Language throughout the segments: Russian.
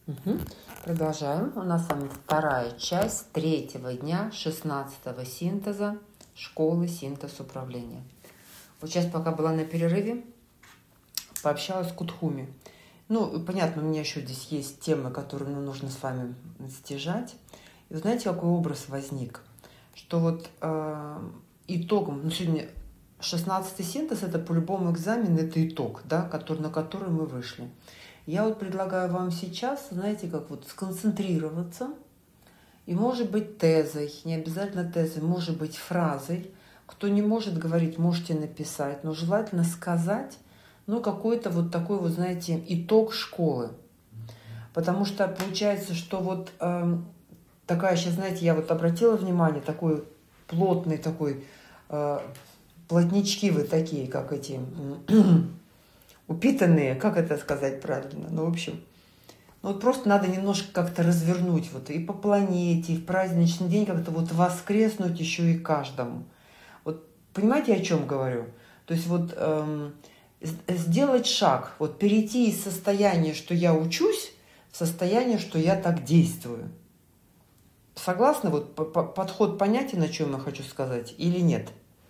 Мгм. Продолжаем. У нас с вами вторая часть третьего дня 16-го синтеза школы синтез управления. Вот сейчас, пока была на перерыве, пообщалась с Кудхуми. Ну, понятно, у меня еще здесь есть темы, которые нам нужно с вами стяжать. И вы знаете, какой образ возник? Что вот итогом, ну, сегодня 16-й синтез, это по-любому экзамен, это итог, да, на который мы вышли. Я вот предлагаю вам сейчас, знаете, как вот сконцентрироваться, и может быть тезой, не обязательно тезой, может быть фразой. Кто не может говорить, можете написать, но желательно сказать, ну, какой-то вот такой вот, знаете, итог школы. Потому что получается, что вот такая сейчас, знаете, я вот обратила внимание, такой плотный такой, плотнички вы такие, как эти упитанные, как это сказать правильно, ну, в общем, ну, вот просто надо немножко как-то развернуть вот и по планете, и в праздничный день как-то вот воскреснуть еще и каждому. Вот понимаете, о чем говорю? То есть вот сделать шаг, вот перейти из состояния, что я учусь, в состояние, что я так действую. Согласны? Вот подход понятен, о чем я хочу сказать, или нет?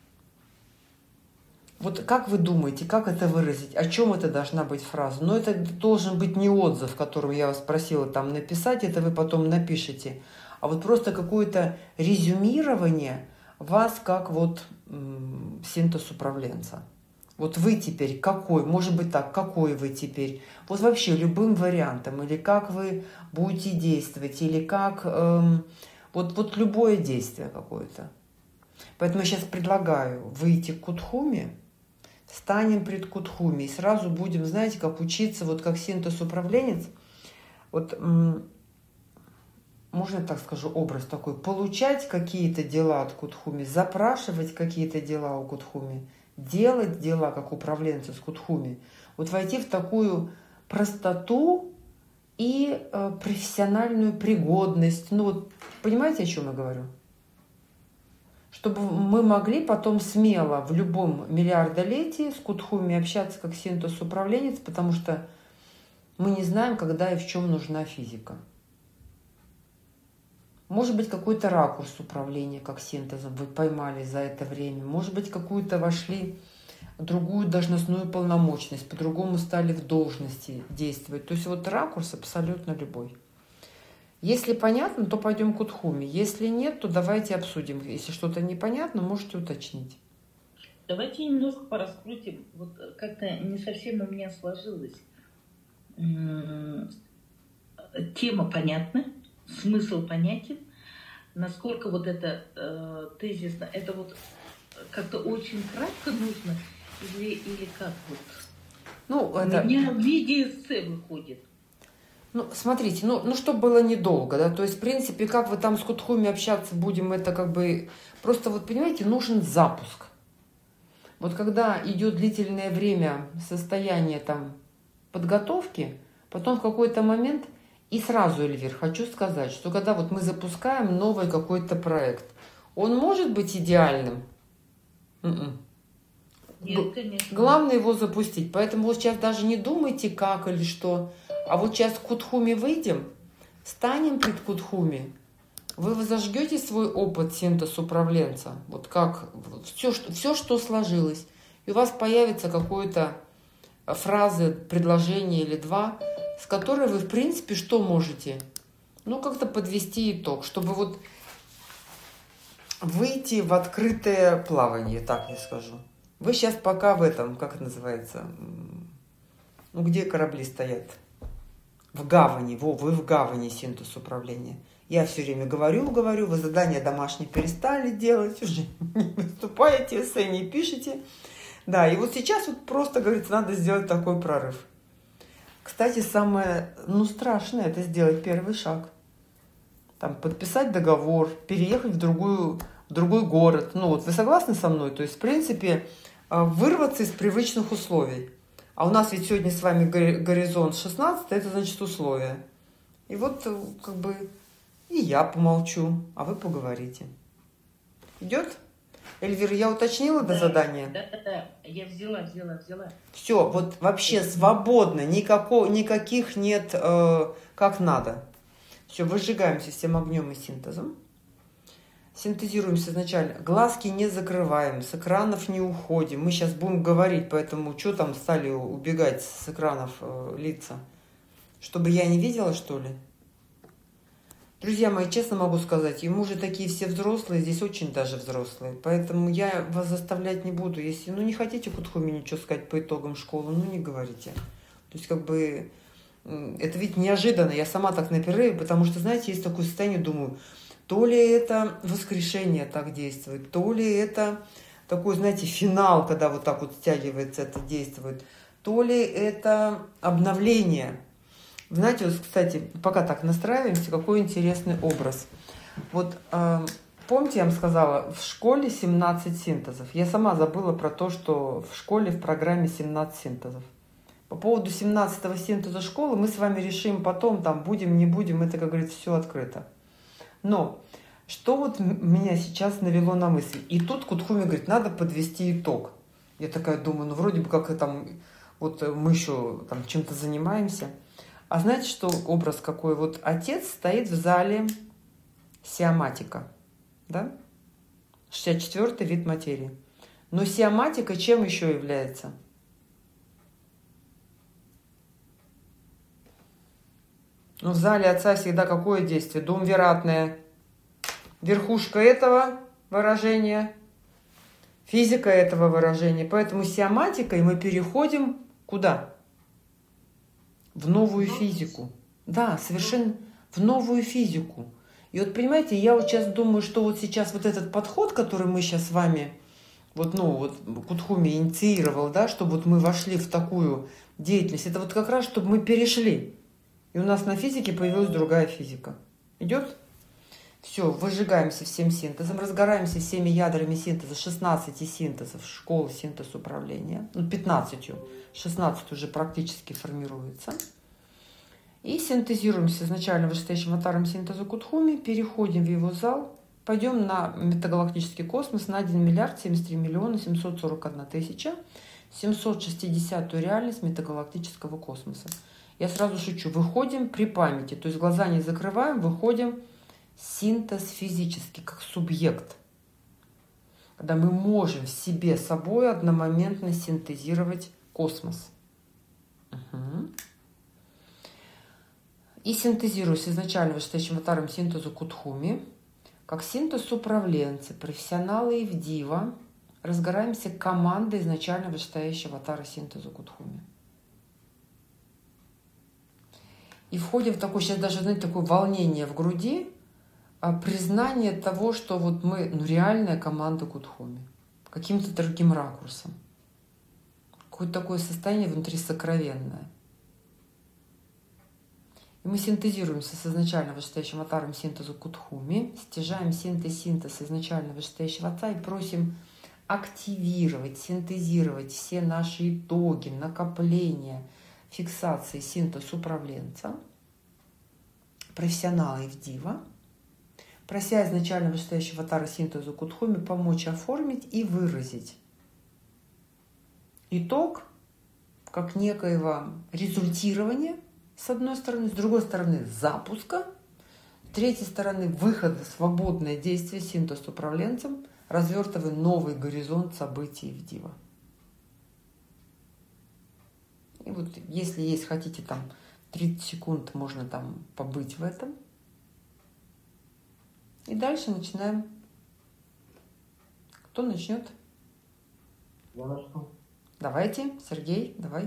Вот как вы думаете, как это выразить? О чем это должна быть фраза? Но это должен быть не отзыв, который я вас просила там написать, это вы потом напишите, а вот просто какое-то резюмирование вас как вот синтез управленца. Вот вы теперь какой, может быть так, какой вы теперь? Вот вообще любым вариантом, или как вы будете действовать, или как, вот любое действие какое-то. Поэтому я сейчас предлагаю выйти к Кудхуми, станем пред Кудхуми и сразу будем, знаете, как учиться, вот как синтез-управленец, вот, можно я так скажу, образ такой, получать какие-то дела от Кудхуми, запрашивать какие-то дела у Кудхуми, делать дела как управленцы с Кудхуми, вот войти в такую простоту и профессиональную пригодность. Ну вот, понимаете, о чем я говорю? Чтобы мы могли потом смело в любом миллиардолетии с Кудхуми общаться как синтез-управленец, потому что мы не знаем, когда и в чем нужна физика. Может быть, какой-то ракурс управления как синтезом вы поймали за это время. Может быть, какую-то вошли в другую должностную полномочность, по-другому стали в должности действовать. То есть вот ракурс абсолютно любой. Если понятно, то пойдем к Кудхуми. Если нет, то давайте обсудим. Если что-то непонятно, можете уточнить. Давайте немножко пораскрутим. Вот как-то не совсем у меня сложилось. Тема понятна, смысл понятен. Насколько вот это тезисно, это вот как-то очень кратко нужно или как вот? Ну, это... У меня в виде эссе выходит. Ну, смотрите, ну, чтобы было недолго, да, то есть, в принципе, как вы там с Кудхуми общаться будем, это как бы, просто вот, понимаете, нужен запуск. Вот когда идет длительное время состояние там подготовки, потом в какой-то момент, и сразу, Эльвир, хочу сказать, что когда вот мы запускаем новый какой-то проект, он может быть идеальным? Нет, конечно. Главное его запустить, поэтому вот сейчас даже не думайте как или что. А вот сейчас к Кудхуми выйдем, станем пред Кудхуми, вы зажгете свой опыт синтез-управленца, вот как все, что сложилось, и у вас появится какое-то фраза, предложение или два, с которой вы, в принципе, что можете? Ну, как-то подвести итог, чтобы вот выйти в открытое плавание, так я скажу. Вы сейчас пока в этом, как это называется, ну, где корабли стоят? В гавани, вы в гавани синтез управления. Я все время говорю, вы задания домашние перестали делать, уже не выступаете, эссе не пишете. Да, и вот сейчас вот просто, говорится, надо сделать такой прорыв. Кстати, самое, страшное, это сделать первый шаг. Там, подписать договор, переехать в другой город. Ну, вот вы согласны со мной? То есть, в принципе, вырваться из привычных условий. А у нас ведь сегодня с вами горизонт 16, это значит условия. И вот как бы и я помолчу, а вы поговорите. Идет? Эльвира, я уточнила до Да, задания? да. Я взяла. Все, вот вообще свободно, никаких нет как надо. Все, выжигаемся всем огнем и синтезом. Синтезируемся изначально. Глазки не закрываем, с экранов не уходим. Мы сейчас будем говорить, поэтому что там стали убегать с экранов лица? Чтобы я не видела, что ли? Друзья мои, честно могу сказать, и мы уже такие все взрослые, здесь очень даже взрослые. Поэтому я вас заставлять не буду. Если не хотите Кутхуми ничего сказать по итогам школы, не говорите. То есть это ведь неожиданно. Я сама так на перерыве, потому что, знаете, есть такое состояние, думаю, то ли это воскрешение так действует, то ли это такой, знаете, финал, когда вот так вот стягивается, это действует, то ли это обновление. Знаете, вот, кстати, пока так настраиваемся, какой интересный образ. Вот помните, я вам сказала, в школе 17 синтезов. Я сама забыла про то, что в школе в программе 17 синтезов. По поводу 17-го синтеза школы мы с вами решим потом, там будем, не будем, это, как говорится, все открыто. Но что вот меня сейчас навело на мысль? И тут Кутхуми говорит, надо подвести итог. Я такая думаю, вроде бы как там, вот мы еще там чем-то занимаемся. А знаете, что образ какой? Вот отец стоит в зале сиаматика, да? 64-й вид материи. Но сиаматика чем еще является? В зале отца всегда какое действие? Думвиратное. Верхушка этого выражения, физика этого выражения. Поэтому сиаматикой мы переходим куда? В новую физику. Да, совершенно в новую физику. И вот понимаете, я вот сейчас думаю, что вот сейчас вот этот подход, который мы сейчас с вами, Кутхуми инициировал, да, чтобы вот мы вошли в такую деятельность, это вот как раз, чтобы мы перешли. И у нас на физике появилась другая физика. Идет? Все, выжигаемся всем синтезом, разгораемся всеми ядрами синтеза, 16 синтезов школы синтез управления, 15, 16 уже практически формируется. И синтезируемся изначально вышестоящим аватаром синтеза Кутхуми, переходим в его зал, пойдем на метагалактический космос на 1 миллиард 73 миллиона 741 тысяча 760 реальность метагалактического космоса. Я сразу шучу, выходим при памяти, то есть глаза не закрываем, выходим синтез физически, как субъект. Когда мы можем в себе собой одномоментно синтезировать космос. Угу. И синтезируясь изначально вышестоящим аватаром синтеза Кутхуми, как синтез управленца, профессионала и вдива, разгораемся командой изначально вышестоящего аватара синтеза Кутхуми. И входим в такое, сейчас даже, знаете, такое волнение в груди, признание того, что вот мы, реальная команда Кутхуми, каким-то другим ракурсом. Какое-то такое состояние внутри сокровенное. И мы синтезируемся с изначально вышестоящим аватаром синтеза Кутхуми, стяжаем синтез изначально вышестоящего отца и просим активировать, синтезировать все наши итоги, накопления, фиксации, синтез управленца, профессионала и вдива, прося изначально вышестоящего аватара синтеза Кутхуми помочь оформить и выразить итог как некоего результирования, с одной стороны, с другой стороны запуска, с третьей стороны выхода, свободное действие, синтез управленцем, развертывая новый горизонт событий в дива. И вот если есть, хотите, там 30 секунд, можно там побыть в этом. И дальше начинаем. Кто начнет? Я начну. Давайте, Сергей, давай.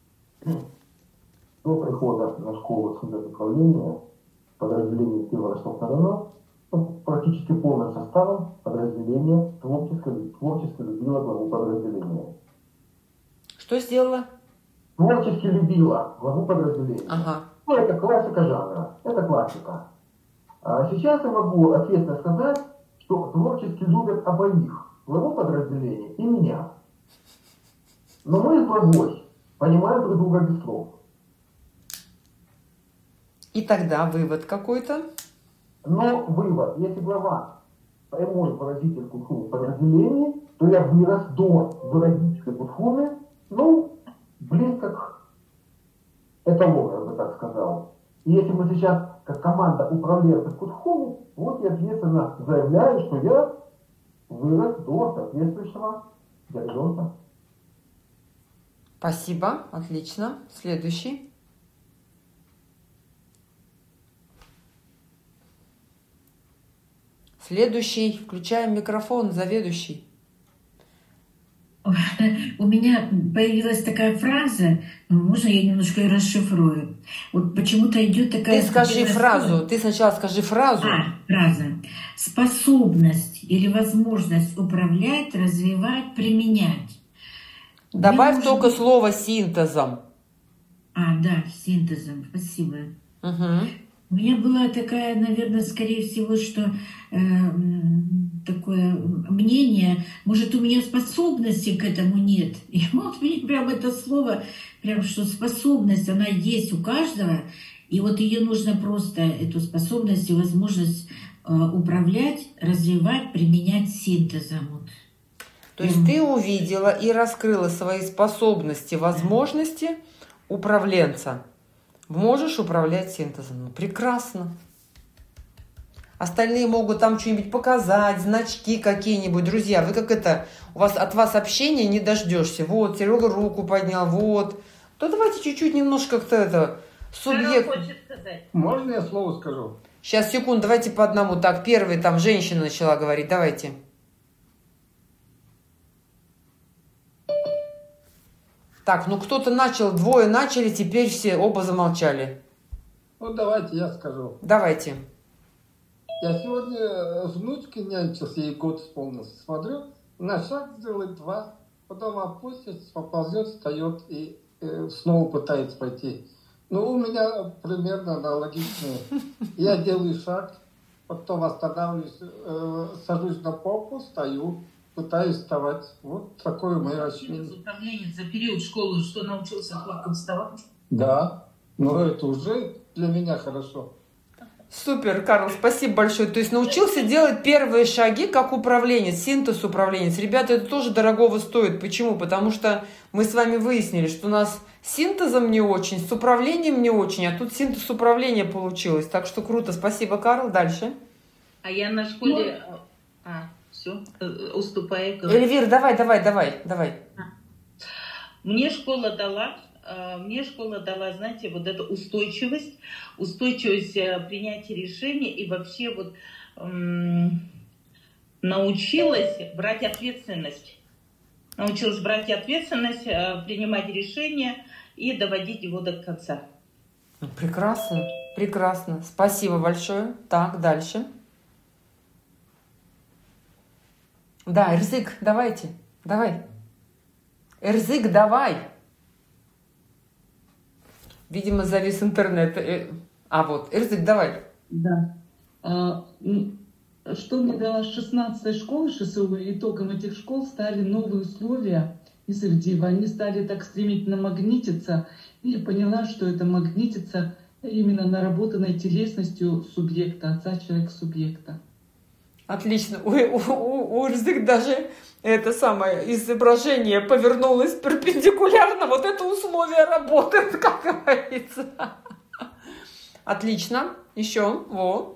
До прихода на школу синтез управления подразделение Киева Ростов-на-Дону практически полным составом подразделения творчески любила главу подразделения. Что сделала? Творчески любила главу подразделения. Ага. Это классика жанра, это классика. А сейчас я могу ответственно сказать, что творчески любят обоих, главу подразделения и меня. Но мы с главой понимаем друг друга без слов. И тогда вывод какой-то? Но вывод, если глава прямой выразитель кутхуны подразделений, то я вырос до выразителя кутхуны, ну, близко к эталону, я бы так сказал. И если мы сейчас, как команда управляется кутхуны, вот я ответственно заявляю, что я вырос до соответствующего горизонта. Спасибо, отлично. Следующий. Следующий. Включаем микрофон, заведующий. У меня появилась такая фраза, можно я немножко ее расшифрую? Вот почему-то идет такая... Ты скажи фразу, ты сначала скажи фразу. Фраза. Способность или возможность управлять, развивать, применять. Добавь только слово синтезом. Да, синтезом, спасибо. Угу. У меня была такая, наверное, скорее всего, что такое мнение, может, у меня способности к этому нет. И вот мне прям это слово, прям что способность, она есть у каждого, и вот ее нужно просто, эту способность и возможность управлять, развивать, применять синтезом. Вот. То есть ты увидела и раскрыла свои способности, возможности управленца. Можешь управлять синтезом. Ну, прекрасно. Остальные могут там что-нибудь показать, значки какие-нибудь. Друзья, вы как это, от вас общения не дождешься. Вот, Серега руку поднял, вот. То давайте чуть-чуть немножко как-то это, субъект. Можно я слово скажу? Сейчас, секунду, давайте по одному. Так, первый там женщина начала говорить, давайте. Так, ну кто-то начал, двое начали, теперь все оба замолчали. Ну, давайте я скажу. Давайте. Я сегодня с внучкой нянчился, ей год исполнился. Смотрю, на шаг сделает 2, потом опустится, поползет, встает и снова пытается пойти. Ну, у меня примерно аналогичные. Я делаю шаг, потом останавливаюсь, сажусь на попу, стою, пытаюсь вставать. Вот такое мое ощущение. Управленец за период школы, что научился плохо вставать? Да, но это уже для меня хорошо. Супер, Карл, спасибо большое. То есть научился делать первые шаги как управленец, синтез управленец. Ребята, это тоже дорогого стоит. Почему? Потому что мы с вами выяснили, что у нас с синтезом не очень, с управлением не очень, а тут синтез управления получилось. Так что круто. Спасибо, Карл. Дальше. А я на школе... все, уступаю. Эльвир, давай. Мне школа дала, знаете, вот эту устойчивость принятия решений и вообще вот научилась брать ответственность. Принимать решения и доводить его до конца. Прекрасно, прекрасно. Спасибо большое. Так, дальше. Да, Эрзык, давайте. Давай. Эрзык, давай. Видимо, завис интернет. Вот, Эрзык, давай. Да. Что мне дала 16-я школа ШСУ, итогом этих школ стали новые условия из Ирдива. Они стали так стремительно магнититься. И я поняла, что это магнитится именно наработанной телесностью субъекта, отца человека-субъекта. Отлично. У Эрзык даже это самое изображение повернулось перпендикулярно. Вот это условие работает, как говорится. Отлично. Еще. Вот.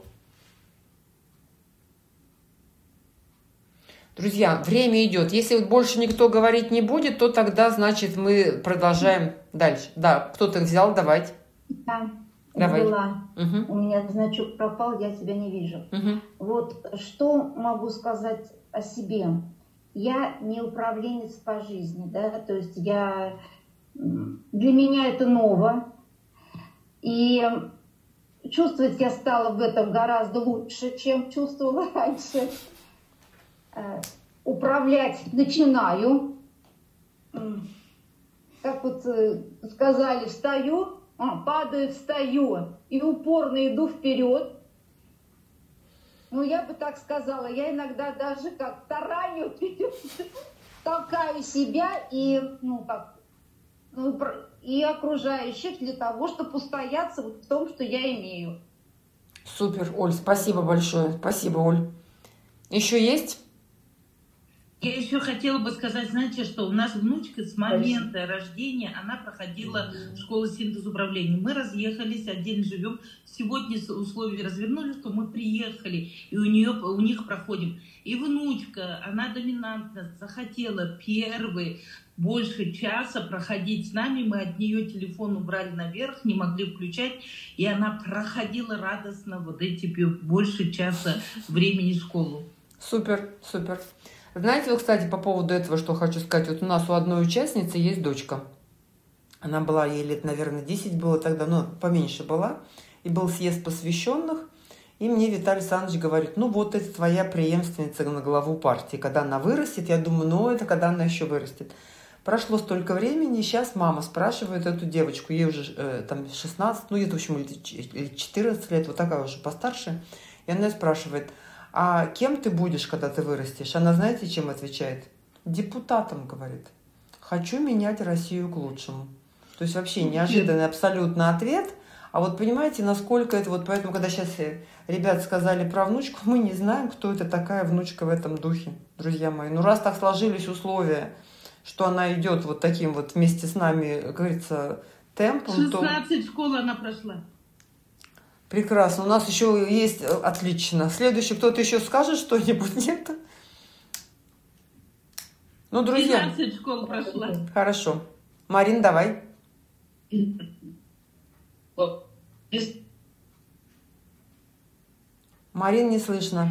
Друзья, время идет. Если вот больше никто говорить не будет, то тогда, значит, мы продолжаем дальше. Да, кто-то взял, давайте. Да, давай. У меня значок пропал, я тебя не вижу. Вот что могу сказать о себе. Я не управленец по жизни, да, то есть для меня это ново. И чувствовать я стала в этом гораздо лучше, чем чувствовала раньше. Управлять начинаю. Как вот сказали, встаю, падаю, встаю и упорно иду вперед. Ну, я бы так сказала, я иногда даже как тараню вперед, толкаю себя и окружающих для того, чтобы устояться в том, что я имею. Супер, Оль, спасибо большое. Спасибо, Оль. Еще есть? Я еще хотела бы сказать, знаете, что у нас внучка с момента рождения, она проходила школу синтез-управления. Мы разъехались, отдельно живем. Сегодня условия развернулись, что мы приехали, и у них проходим. И внучка, она доминантно захотела больше часа проходить с нами. Мы от нее телефон убрали наверх, не могли включать. И она проходила радостно вот эти больше часа времени в школу. Супер, супер. Знаете, вот, кстати, по поводу этого, что хочу сказать. Вот у нас у одной участницы есть дочка. Она была, ей лет, наверное, 10 было тогда, но поменьше была. И был съезд посвященных. И мне Виталий Александрович говорит, ну вот это твоя преемственница на главу партии. Когда она вырастет, я думаю, ну это когда она еще вырастет. Прошло столько времени, и сейчас мама спрашивает эту девочку, ей уже там 16, ну это, в общем, или 14 лет, вот такая уже постарше. И она спрашивает, а кем ты будешь, когда ты вырастешь? Она, знаете, чем отвечает? Депутатом, говорит. Хочу менять Россию к лучшему. То есть вообще неожиданный абсолютно ответ. А вот понимаете, насколько это вот поэтому, когда сейчас ребята сказали про внучку, мы не знаем, кто это такая внучка в этом духе, друзья мои. Ну раз так сложились условия, что она идет вот таким вот вместе с нами, как говорится, темпом. 16 школ она прошла. Прекрасно. У нас еще есть... Отлично. Следующий кто-то еще скажет что-нибудь? Нет? Ну, друзья... 12 школ прошла. Хорошо. Марин, давай. Марин, не слышно.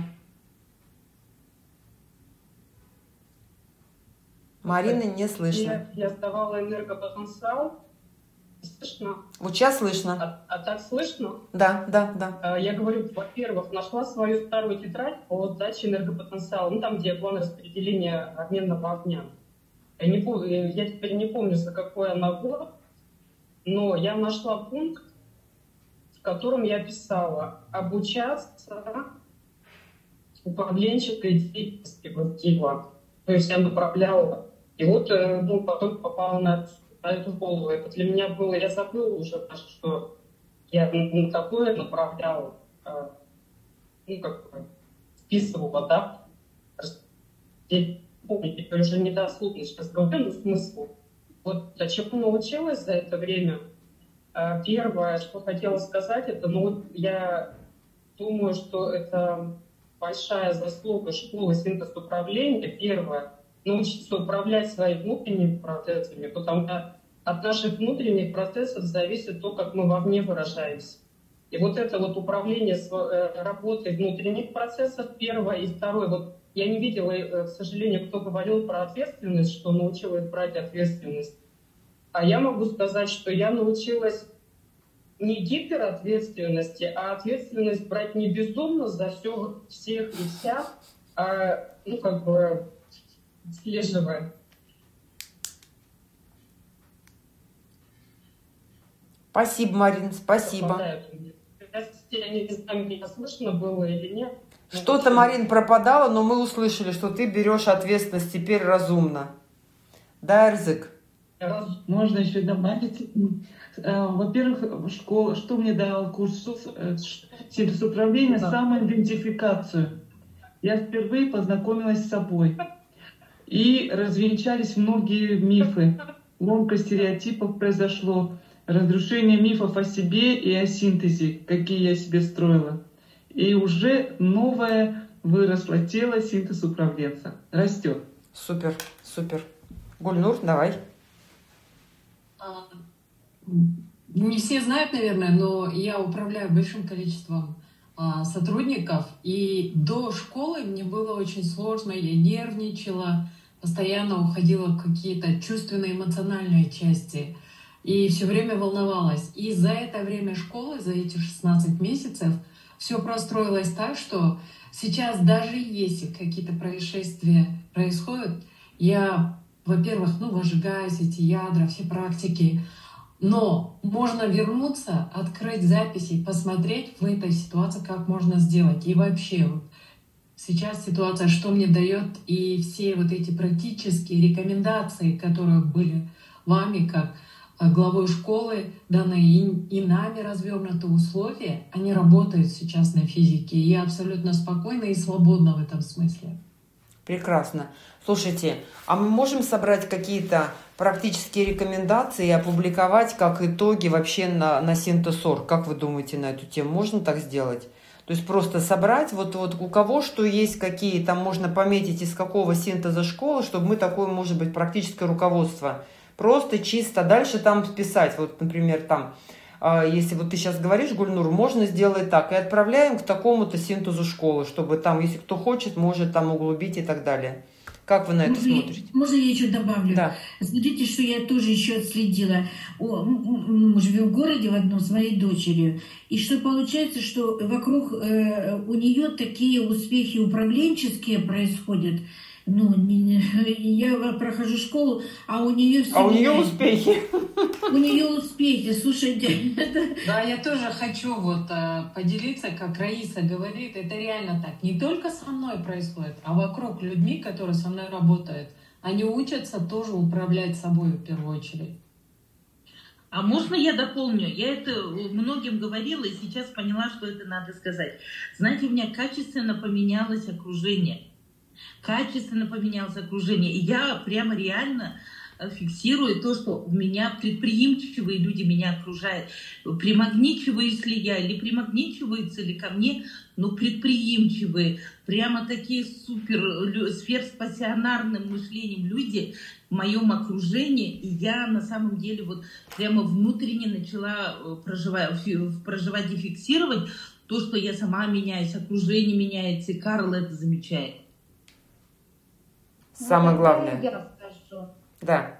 Марины не слышно. Я сдавала энергопотенциал. Слышно? Вот сейчас слышно. А так слышно? Да, да, да. Я говорю, во-первых, нашла свою старую тетрадь по сдаче энергопотенциала, ну там, где план распределения обменного огня. Я теперь не помню, за какой она год, но я нашла пункт, в котором я писала обучаться управленческой деятельности актива. То есть я направляла. И вот потом попала на эту голову. Это для меня было, я забыла уже даже, что я такое направляла, вписывала, да. Помните, теперь уже недоступно сейчас говорю, смысл. Вот до чего научилась за это время. Первое, что хотела сказать, это, я думаю, что это большая заслуга школы синтез-управления. Первое, научиться управлять своими внутренними процессами, потому что от наших внутренних процессов зависит то, как мы вовне выражаемся. И вот это вот управление работой внутренних процессов, первое. И второе, вот я не видела, к сожалению, кто говорил про ответственность, что научилась брать ответственность. А я могу сказать, что я научилась не гиперответственности, а ответственность брать не безумно за всех и вся, а, отслеживая. Спасибо, Марин, спасибо. Я не знаю, меня слышно было или нет. Что-то, Марин, пропадало, но мы услышали, что ты берешь ответственность теперь разумно. Да, Эрзик? Можно еще добавить. Во-первых, школа, что мне дал курс синтез-управления? Самоидентификацию. Я впервые познакомилась с собой. И развенчались многие мифы. Ломка стереотипов произошло. Разрушение мифов о себе и о синтезе, какие я себе строила. И уже новое выросло тело синтез-управленца. Растет. Супер, супер. Гульнур, давай. Не все знают, наверное, но я управляю большим количеством сотрудников. И до школы мне было очень сложно. Я нервничала, постоянно уходила в какие-то чувственно-эмоциональные части. И все время волновалась. И за это время школы, за эти 16 месяцев, все простроилось так, что сейчас даже если какие-то происшествия происходят, я, во-первых, выжигаюсь эти ядра, все практики, но можно вернуться, открыть записи, посмотреть в этой ситуации, как можно сделать. И вообще, сейчас ситуация, что мне дает, и все вот эти практические рекомендации, которые были вами, как главой школы, данные и нами развернутые условия, они работают сейчас на физике. И я абсолютно спокойна и свободна в этом смысле. Прекрасно. Слушайте, а мы можем собрать какие-то практические рекомендации и опубликовать как итоги вообще на Синтез.орг? Как вы думаете на эту тему? Можно так сделать? То есть просто собрать, вот у кого что есть, какие там можно пометить, из какого синтеза школы, чтобы мы такое, может быть, практическое руководство просто чисто дальше там писать. Вот, например, там, если вот ты сейчас говоришь, Гульнур, можно сделать так, и отправляем к такому-то синтезу школы, чтобы там, если кто хочет, может там углубить и так далее. Как вы на это смотрите? Можно я еще добавлю? Да. Смотрите, что я тоже еще отследила. Мы живем в городе в одном с моей дочерью. И что получается, что вокруг у нее такие успехи управленческие происходят. Ну, я прохожу школу, а у нее все... А у нее успехи. У нее успехи, слушайте. Да, я тоже хочу вот поделиться, как Раиса говорит, это реально так. Не только со мной происходит, а вокруг людьми, которые со мной работают. Они учатся тоже управлять собой в первую очередь. А можно я дополню? Я это многим говорила и сейчас поняла, что это надо сказать. Знаете, у меня качественно поменялось окружение. Качественно поменялось окружение. И я прямо реально фиксирую то, что у меня предприимчивые люди меня окружают. Примагничиваюсь ли я, или примагничиваются ли ко мне, ну, предприимчивые, прямо такие супер, сверхпассионарным мышлением люди в моем окружении. И я на самом деле вот прямо внутренне начала проживать и фиксировать то, что я сама меняюсь, окружение меняется, и Карл это замечает. Самое главное. Я расскажу. Да.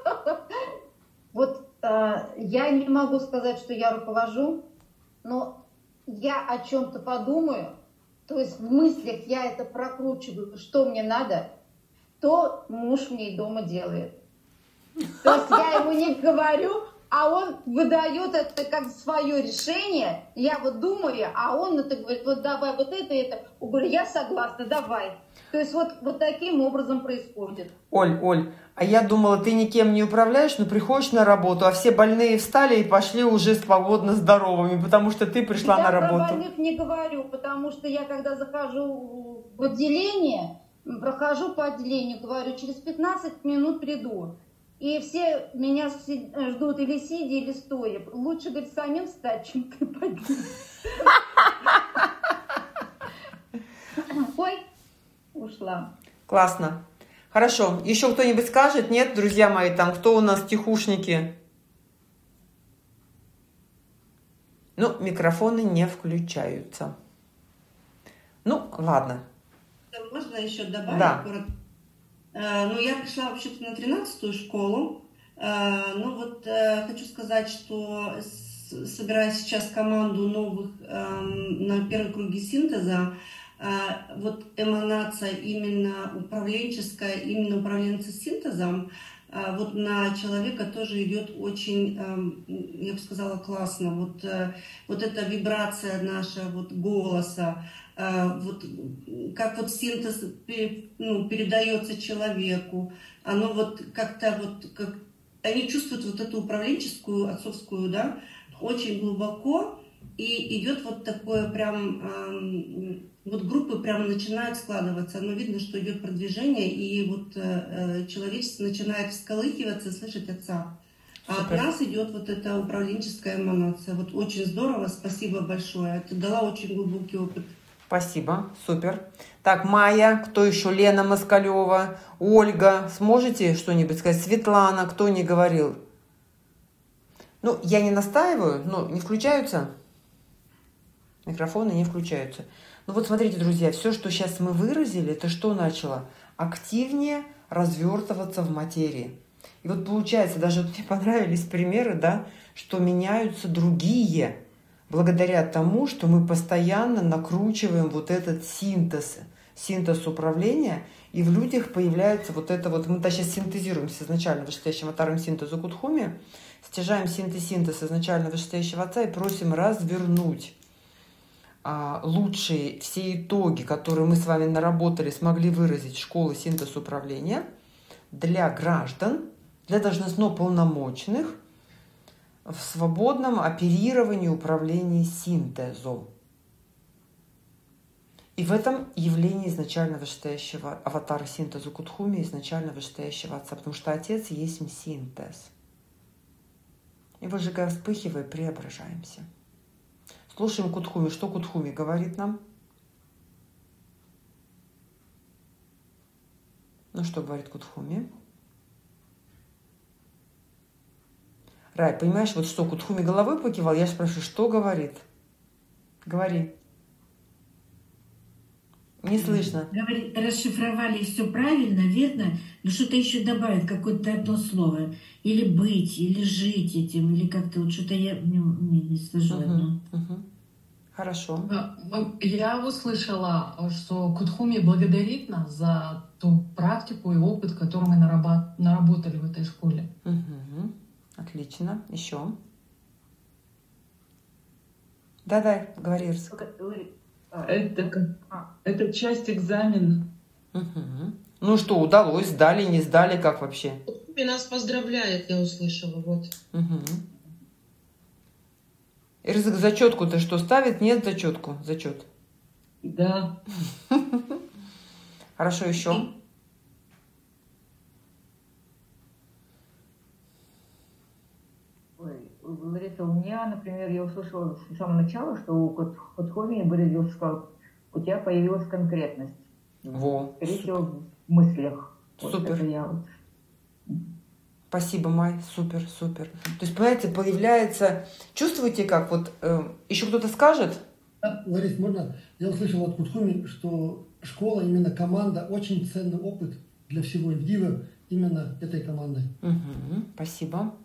Вот я не могу сказать, что я руковожу, но я о чем-то подумаю, то есть в мыслях я это прокручиваю, что мне надо, то муж мне и дома делает. То есть я ему не говорю, а он выдает это как свое решение. Я вот думаю, а он это говорит, вот давай вот это. Я говорю, я согласна, давай. То есть вот таким образом происходит. Оль, а я думала, ты никем не управляешь, но приходишь на работу, а все больные встали и пошли уже свободно здоровыми, потому что ты пришла на работу. Я про больных не говорю, потому что я когда захожу в отделение, прохожу по отделению, говорю, через 15 минут приду. И все меня ждут или сидя, или стоя. Лучше, говорит, самим встать, чем ты подняться. Ой, ушла. Классно. Хорошо. Еще кто-нибудь скажет? Нет, друзья мои, там кто у нас тихушники? Ну, микрофоны не включаются. Ну, ладно. Можно еще добавить? Да. Ну, я пришла вообще-то на 13-ю школу. Ну, вот хочу сказать, что собираю сейчас команду новых на первые круги синтеза. Вот эманация именно управленческая, именно управленца синтезом, вот на человека тоже идет очень, я бы сказала, классно. Вот эта вибрация наша вот голоса, вот как вот синтез передается человеку, оно вот как-то вот, как, они чувствуют вот эту управленческую, отцовскую, да, очень глубоко, и идет вот такое прям, вот группы прям начинают складываться, но видно, что идет продвижение, и вот человечество начинает всколыхиваться, слышать отца. А от нас идет вот эта управленческая эманация. Вот очень здорово, спасибо большое. Это дала очень глубокий опыт. Спасибо, супер. Так, Майя, кто еще? Лена Москалева, Ольга. Сможете что-нибудь сказать? Светлана, кто не говорил? Ну, я не настаиваю, но не включаются. Микрофоны не включаются. Ну вот смотрите, друзья, все, что сейчас мы выразили, это что начало? Активнее развертываться в материи. И вот получается, даже вот мне понравились примеры, да, что меняются другие, благодаря тому, что мы постоянно накручиваем вот этот синтез управления, и в людях появляется вот это вот, мы сейчас синтезируем с изначально вышестоящим аватаром синтеза Кудхуми, стяжаем синтез изначально вышестоящего отца и просим развернуть лучшие все итоги, которые мы с вами наработали, смогли выразить школы синтез управления для граждан, для должностно полномочных в свободном оперировании, управлении синтезом. И в этом явлении изначально вышестоящего аватара синтезу Кутхуми, изначально вышестоящего Отца, потому что Отец есть синтез. И выжигая, вспыхивая, преображаемся. Слушаем Кутхуми. Что Кутхуми говорит нам? Ну, что говорит Кутхуми? Рай, понимаешь, вот что, Кутхуми головой покивал, я спрашиваю, что говорит? Говори. Не слышно. Говорит, расшифровали все правильно, верно, но что-то еще добавит, какое-то одно слово. Или быть, или жить этим, или как-то вот что-то я не сложу одно. Хорошо. Я услышала, что Кутхуми благодарит нас за ту практику и опыт, который мы наработали в этой школе. Отлично. Еще. Да, говори, Ирс. Это часть экзамена. Ну что, удалось, сдали, не сдали, как вообще? Кутхуми нас поздравляет, я услышала, вот. Ирс, зачетку-то что, ставит? Нет зачетку? Зачет. Да. Хорошо, еще. Лариса, у меня, например, я услышала с самого начала, что у Кутхуми выразился, что у тебя появилась конкретность. Скорее всего, в мыслях. Супер. Спасибо, Май. Супер. То есть, понимаете, появляется... Чувствуете, как вот... еще кто-то скажет? Ларис, можно? Я услышал от Кутхуми, что школа, именно команда, очень ценный опыт для всего Ивдива именно этой командой. Спасибо.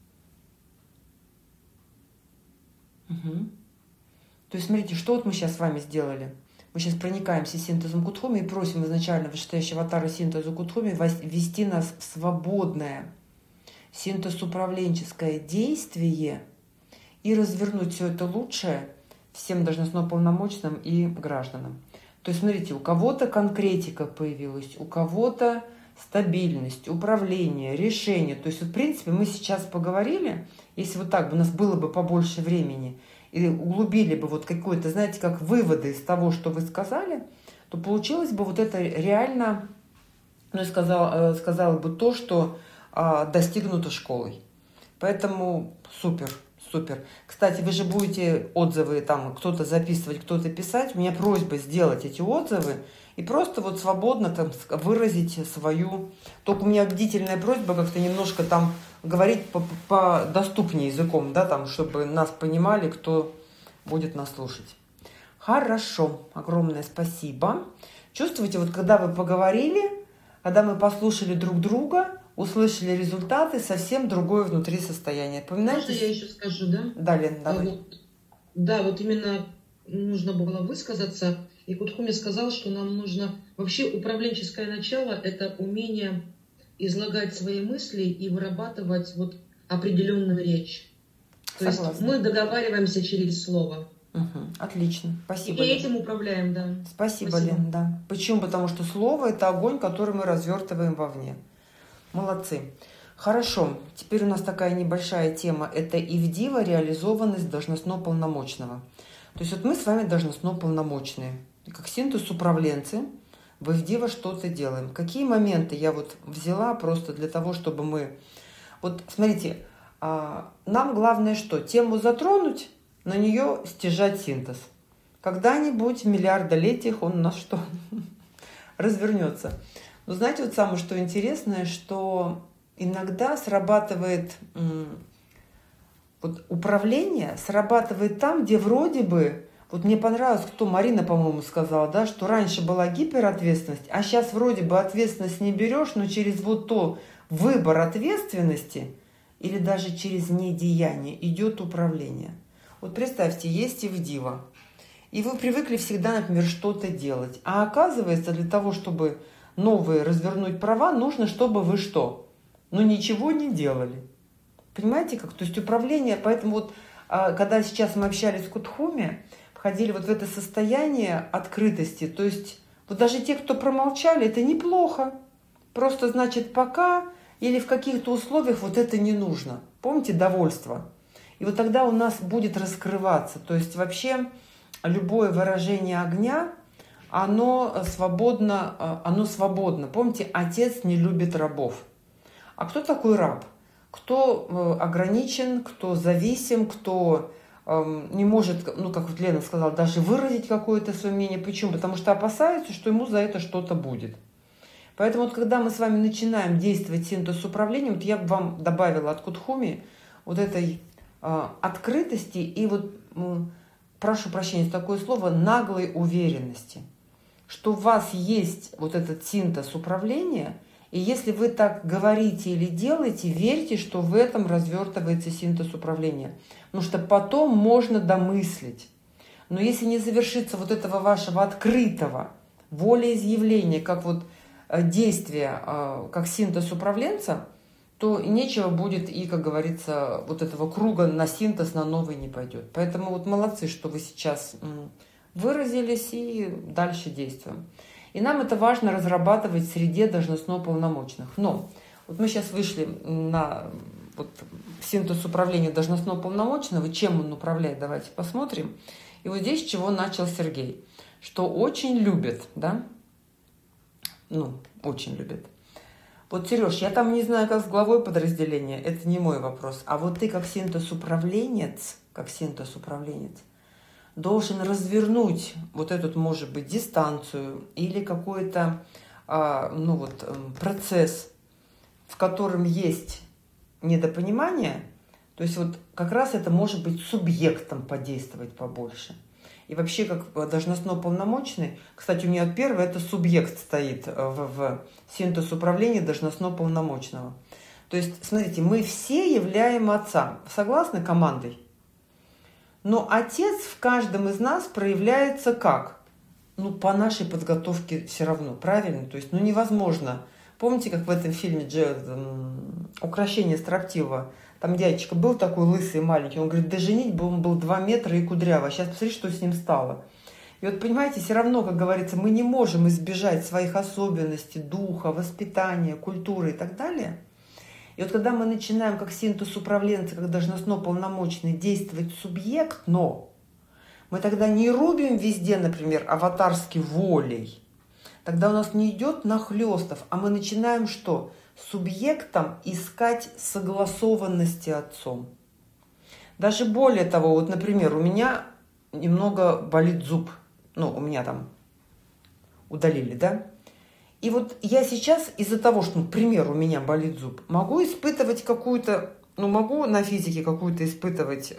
То есть, смотрите, что вот мы сейчас с вами сделали. Мы сейчас проникаемся синтезом Кутхуми и просим изначально вышестоящего аватара синтезу Кутхуми ввести нас в свободное синтез-управленческое действие и развернуть все это лучшее всем должностно-полномочным и гражданам. То есть, смотрите, у кого-то конкретика появилась, у кого-то стабильность, управление, решение. То есть, в принципе, мы сейчас поговорили, если вот так бы у нас было бы побольше времени, и углубили бы вот какой-то, знаете, как выводы из того, что вы сказали, то получилось бы вот это реально, ну, я сказала бы то, что достигнуто школой. Поэтому супер. Кстати, вы же будете отзывы, там, кто-то записывать, кто-то писать. У меня просьба сделать эти отзывы и просто вот свободно там выразить свою... Только у меня бдительная просьба как-то немножко там говорить доступнее языком, да, там, чтобы нас понимали, кто будет нас слушать. Хорошо, огромное спасибо. Чувствуете, вот когда вы поговорили, когда мы послушали друг друга, услышали результаты, совсем другое внутри состояние. Поминаете? Можно я еще скажу, да? Да, Лен, давай. Вот именно нужно было высказаться. И Кутхуми сказал, что нам нужно... Вообще управленческое начало – это умение излагать свои мысли и вырабатывать вот определенную речь. То есть мы договариваемся через слово. Отлично. Спасибо. И этим управляем, да. Спасибо, Лен, да. Почему? Потому что слово – это огонь, который мы развертываем вовне. Молодцы. Хорошо. Теперь у нас такая небольшая тема. Это Ивдива, реализованность должностно-полномочного. То есть вот мы с вами должностно-полномочные. Как синтез-управленцы в Ивдива что-то делаем. Какие моменты я вот взяла просто для того, чтобы мы... Вот смотрите, нам главное что? Тему затронуть, на нее стяжать синтез. Когда-нибудь в миллиардолетиях он у нас что? Развернется. Но знаете, вот самое что интересное, что иногда срабатывает вот управление, срабатывает там, где вроде бы, вот мне понравилось, кто Марина, по-моему, сказала, да, что раньше была гиперответственность, а сейчас вроде бы ответственность не берешь, но через вот то выбор ответственности или даже через недеяние идет управление. Вот представьте, есть Ивдива, и вы привыкли всегда, например, что-то делать, а оказывается, для того, чтобы новые развернуть права, нужно, чтобы вы что? Ну, ничего не делали. Понимаете как? То есть управление, поэтому вот, когда сейчас мы общались с Кутхуми, входили вот в это состояние открытости, то есть вот даже те, кто промолчали, это неплохо. Просто, значит, пока или в каких-то условиях вот это не нужно. Помните довольство? И вот тогда у нас будет раскрываться. То есть вообще любое выражение огня, оно свободно. Помните, отец не любит рабов. А кто такой раб? Кто ограничен, кто зависим, кто не может, ну, как вот Лена сказала, даже выразить какое-то свое мнение. Почему? Потому что опасается, что ему за это что-то будет. Поэтому вот когда мы с вами начинаем действовать синтез управлением, вот я бы вам добавила от Кутхуми вот этой открытости и вот, прошу прощения за такое слово, наглой уверенности, что у вас есть вот этот синтез управления, и если вы так говорите или делаете, верьте, что в этом развертывается синтез управления. Потому что потом можно домыслить. Но если не завершится вот этого вашего открытого волеизъявления, как вот действие, как синтез управленца, то нечего будет и, как говорится, вот этого круга на синтез, на новый не пойдет. Поэтому вот молодцы, что вы сейчас выразились и дальше действуем. И нам это важно разрабатывать в среде должностно-полномочных. Но вот мы сейчас вышли на вот синтез управления должностно-полномочного. Чем он управляет, давайте посмотрим. И вот здесь чего начал Сергей. Что очень любит, да? Ну, очень любит. Вот, Сереж, я там не знаю, как с главой подразделения, это не мой вопрос. А вот ты как синтез-управленец, должен развернуть вот эту, может быть, дистанцию или какой-то, процесс, в котором есть недопонимание. То есть вот как раз это может быть субъектом подействовать побольше. И вообще, как должностно-полномочный, кстати, у меня первый это субъект стоит в синтез управления должностно-полномочного. То есть, смотрите, мы все являем отца. Согласны командой? Но отец в каждом из нас проявляется как? Ну, по нашей подготовке все равно, правильно? То есть, невозможно. Помните, как в этом фильме «Укрощение строптивого»? Там дядечка был такой лысый маленький, он говорит, да женить бы он был 2 метра и кудрявый, а сейчас посмотри, что с ним стало. И вот понимаете, все равно, как говорится, мы не можем избежать своих особенностей, духа, воспитания, культуры и так далее. И вот когда мы начинаем как синтез управленца, как должностно-полномочный действовать субъектно, мы тогда не рубим везде, например, аватарски волей. Тогда у нас не идет нахлёстов, а мы начинаем что? Субъектом искать согласованности отцом. Даже более того, вот, например, у меня немного болит зуб. Ну, у меня там удалили, да? И вот я сейчас из-за того, что, например, у меня болит зуб, могу испытывать какую-то, могу на физике какую-то испытывать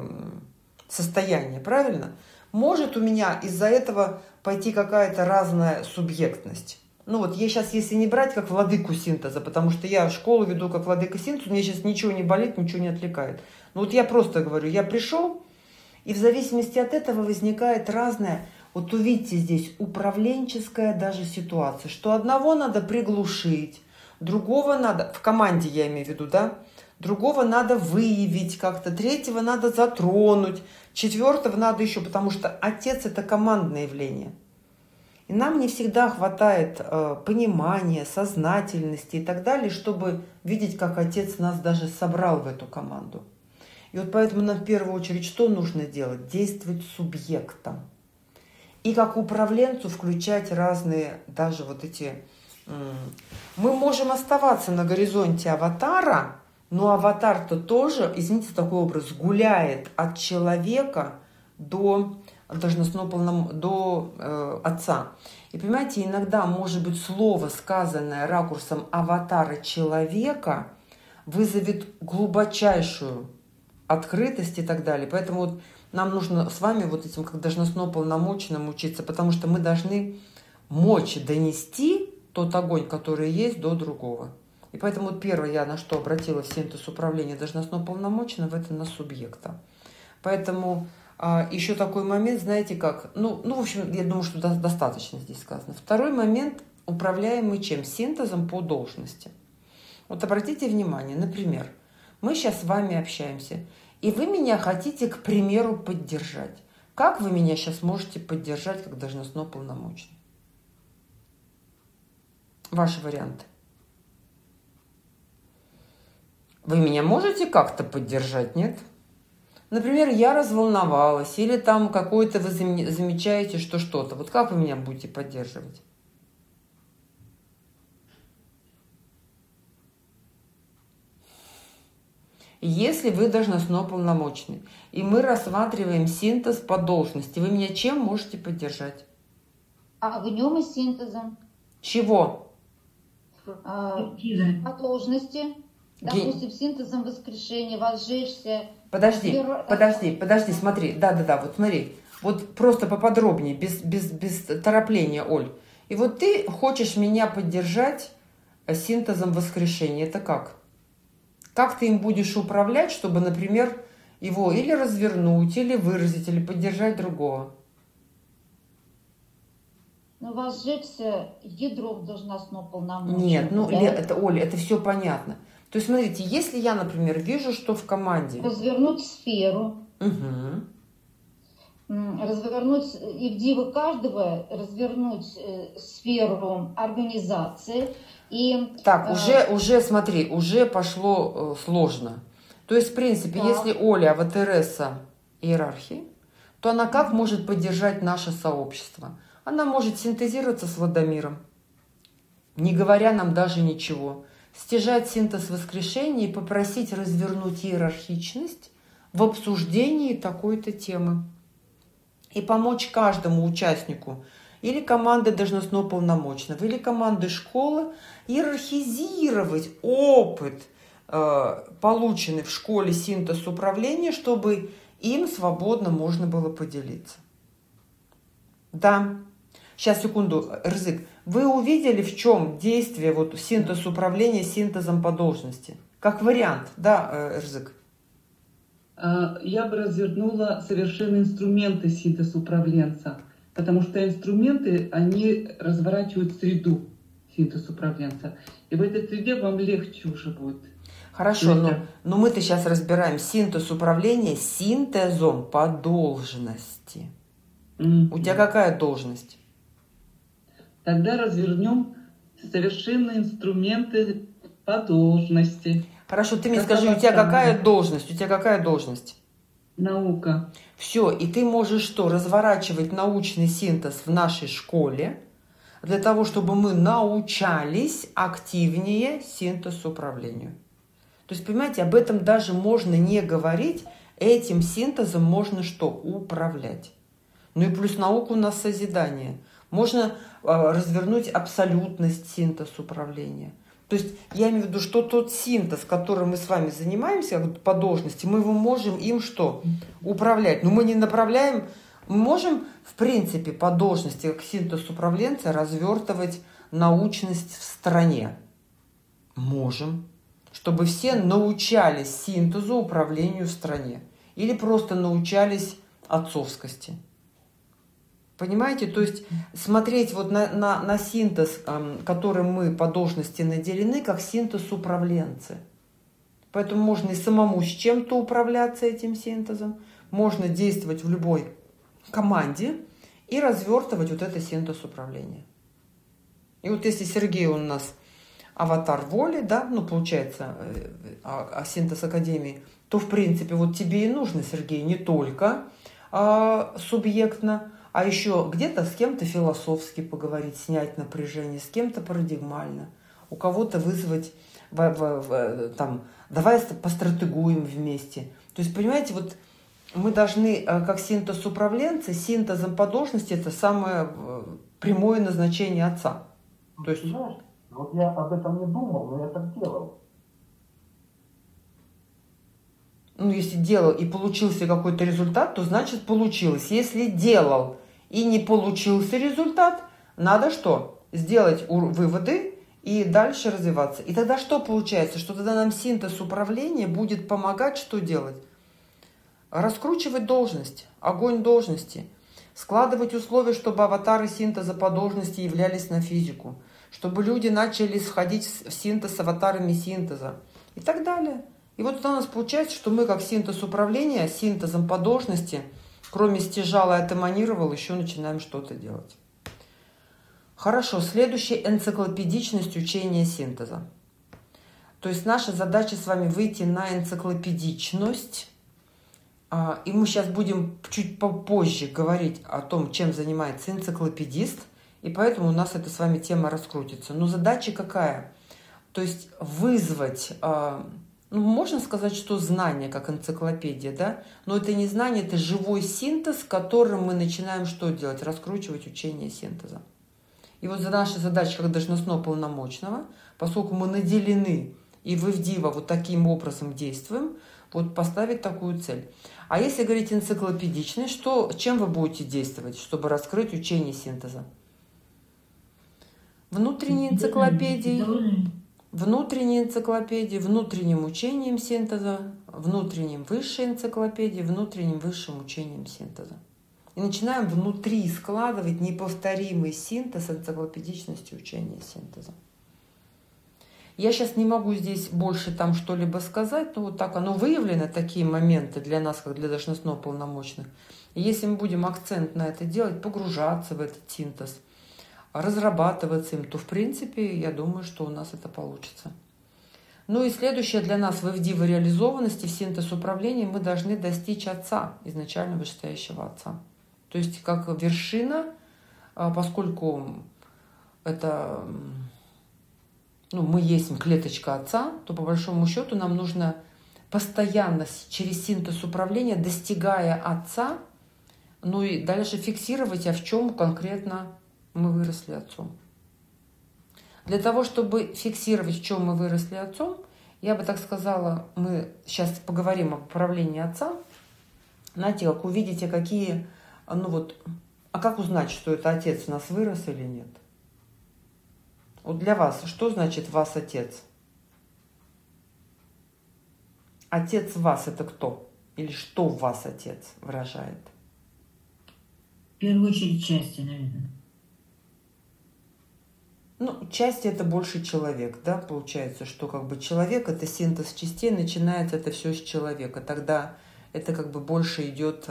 состояние, правильно? Может у меня из-за этого пойти какая-то разная субъектность. Ну вот я сейчас, если не брать как владыку синтеза, потому что я школу веду как владыка синтеза, мне сейчас ничего не болит, ничего не отвлекает. Но вот я просто говорю, я пришел, и в зависимости от этого возникает разное, вот увидите здесь, управленческая даже ситуация, что одного надо приглушить, другого надо, в команде я имею в виду, да, другого надо выявить как-то, третьего надо затронуть, четвертого надо еще, потому что отец – это командное явление. И нам не всегда хватает понимания, сознательности и так далее, чтобы видеть, как отец нас даже собрал в эту команду. И вот поэтому нам в первую очередь что нужно делать? Действовать субъектом. И как управленцу включать разные, даже вот эти... Мы можем оставаться на горизонте аватара, но аватар-то тоже, извините, такой образ, гуляет от человека до отца. И понимаете, иногда, может быть, слово, сказанное ракурсом аватара человека, вызовет глубочайшую открытость и так далее. Поэтому вот нам нужно с вами вот этим как должностно-полномочным учиться, потому что мы должны мочь донести тот огонь, который есть, до другого. И поэтому вот первое, я на что обратила в синтез управления должностно-полномочного, это на субъекта. Поэтому еще такой момент, знаете как, в общем, я думаю, что достаточно здесь сказано. Второй момент, управляем мы чем? Синтезом по должности. Вот обратите внимание, например, мы сейчас с вами общаемся, и вы меня хотите, к примеру, поддержать. Как вы меня сейчас можете поддержать как должностно-полномочный? Ваши варианты. Вы меня можете как-то поддержать, нет? Например, я разволновалась, или там какое-то вы замечаете, что что-то. Вот как вы меня будете поддерживать? Если вы должностно полномочный, и мы рассматриваем синтез по должности, вы меня чем можете поддержать? Огнем и синтезом. Чего? По должности. Допустим, синтезом воскрешения, возжечься. Подожди, смотри. Да, вот смотри. Вот просто поподробнее, без торопления, Оль. И вот ты хочешь меня поддержать синтезом воскрешения. Это как? Как ты им будешь управлять, чтобы, например, его или развернуть, или выразить, или поддержать другого? Ну, возжечься ядром должностно полномочия. Нет, да? это, Оля, это все понятно. То есть, смотрите, если я, например, вижу, что в команде... Развернуть сферу. Угу. Развернуть, и в диво каждого развернуть сферу организации. И, так, уже смотри, уже пошло сложно. То есть, в принципе, если Оля аватаресса иерархии, то она как может поддержать наше сообщество? Она может синтезироваться с Владимиром, не говоря нам даже ничего. Стяжать синтез воскрешения и попросить развернуть иерархичность в обсуждении такой-то темы. И помочь каждому участнику или команды должностного полномочного, или команды школы иерархизировать опыт, полученный в школе синтез управления, чтобы им свободно можно было поделиться. Да. Сейчас, секунду, Рзык. Вы увидели, в чем действие вот синтез управления синтезом по должности? Как вариант, да, Рзык? Я бы развернула совершенно инструменты синтез управленца, потому что инструменты, они разворачивают среду синтез управленца. И в этой среде вам легче уже будет. Хорошо, но мы-то сейчас разбираем синтез управления синтезом по должности. У тебя какая должность? Тогда развернем совершенно инструменты по должности. Хорошо, ты мне скажи, у тебя какая должность? У тебя какая должность? Наука. Все, и ты можешь что? Разворачивать научный синтез в нашей школе для того, чтобы мы научались активнее синтез управлению. То есть, понимаете, об этом даже можно не говорить, этим синтезом можно что? Управлять. Ну и плюс наука у нас созидание. Можно развернуть абсолютность синтез управления. То есть я имею в виду, что тот синтез, которым мы с вами занимаемся по должности, мы его можем им что? Управлять. Но мы не направляем, мы можем в принципе по должности, как синтез управленца, развертывать научность в стране. Можем. Чтобы все научались синтезу управлению в стране. Или просто научались отцовскости. Понимаете? То есть смотреть вот на синтез, которым мы по должности наделены, как синтез управленцы. Поэтому можно и самому с чем-то управляться этим синтезом, можно действовать в любой команде и развертывать вот это синтез управления. И вот если Сергей у нас аватар воли, да, ну получается синтез академии, то в принципе вот тебе и нужно, Сергей, не только субъектно, а еще где-то с кем-то философски поговорить, снять напряжение, с кем-то парадигмально, у кого-то вызвать, там, давай постратегуем вместе. То есть, понимаете, вот мы должны, как синтез управленца, синтезом по должности, это самое прямое назначение отца. То есть... Знаешь, вот я об этом не думал, но я так делал. Ну, если делал и получился какой-то результат, то значит получилось. Если делал и не получился результат, надо что? Сделать выводы и дальше развиваться. И тогда что получается? Что тогда нам синтез управления будет помогать что делать? Раскручивать должность, огонь должности, складывать условия, чтобы аватары синтеза по должности являлись на физику, чтобы люди начали сходить в синтез с аватарами синтеза и так далее. И вот у нас получается, что мы как синтез управления, синтезом по должности, кроме стяжала и атоманировал, еще начинаем что-то делать. Хорошо, следующая энциклопедичность учения синтеза. То есть наша задача с вами выйти на энциклопедичность И мы сейчас будем чуть попозже говорить о том, чем занимается энциклопедист, и поэтому у нас эта с вами тема раскрутится. Но задача какая? То есть вызвать, можно сказать, что знание, как энциклопедия, да? Но это не знание, это живой синтез, которым мы начинаем что делать? Раскручивать учение синтеза. И вот наша задача как должностного полномочного, поскольку мы наделены и в ИВДИВа вот таким образом действуем, вот поставить такую цель. А если говорить энциклопедичный, чем вы будете действовать, чтобы раскрыть учение синтеза? Внутренней энциклопедией, внутренним учением синтеза, внутренним высшей энциклопедией, внутренним высшим учением синтеза. И начинаем внутри складывать неповторимый синтез энциклопедичности учения синтеза. Я сейчас не могу здесь больше там что-либо сказать, но вот так оно выявлено, такие моменты для нас, как для должностного полномочных. И если мы будем акцент на это делать, погружаться в этот синтез, разрабатываться им, то в принципе, я думаю, что у нас это получится. Ну и следующее для нас в ИВДИВа реализованности, в синтез управления мы должны достичь Отца, изначально вышестоящего Отца. То есть как вершина, поскольку это... мы есть клеточка Отца, то по большому счету нам нужно постоянно через синтез управления, достигая Отца, и дальше фиксировать, в чем конкретно мы выросли Отцом. Для того, чтобы фиксировать, в чем мы выросли Отцом, я бы так сказала, мы сейчас поговорим об управлении Отца. Знаете, как увидите, какие, а как узнать, что это Отец у нас вырос или нет? Вот для вас, что значит вас Отец? Отец в вас это кто? Или что в вас Отец выражает? В первую очередь части, наверное. Части это больше человек, да, получается, что человек это синтез частей, начинается это все с человека. Тогда это больше идет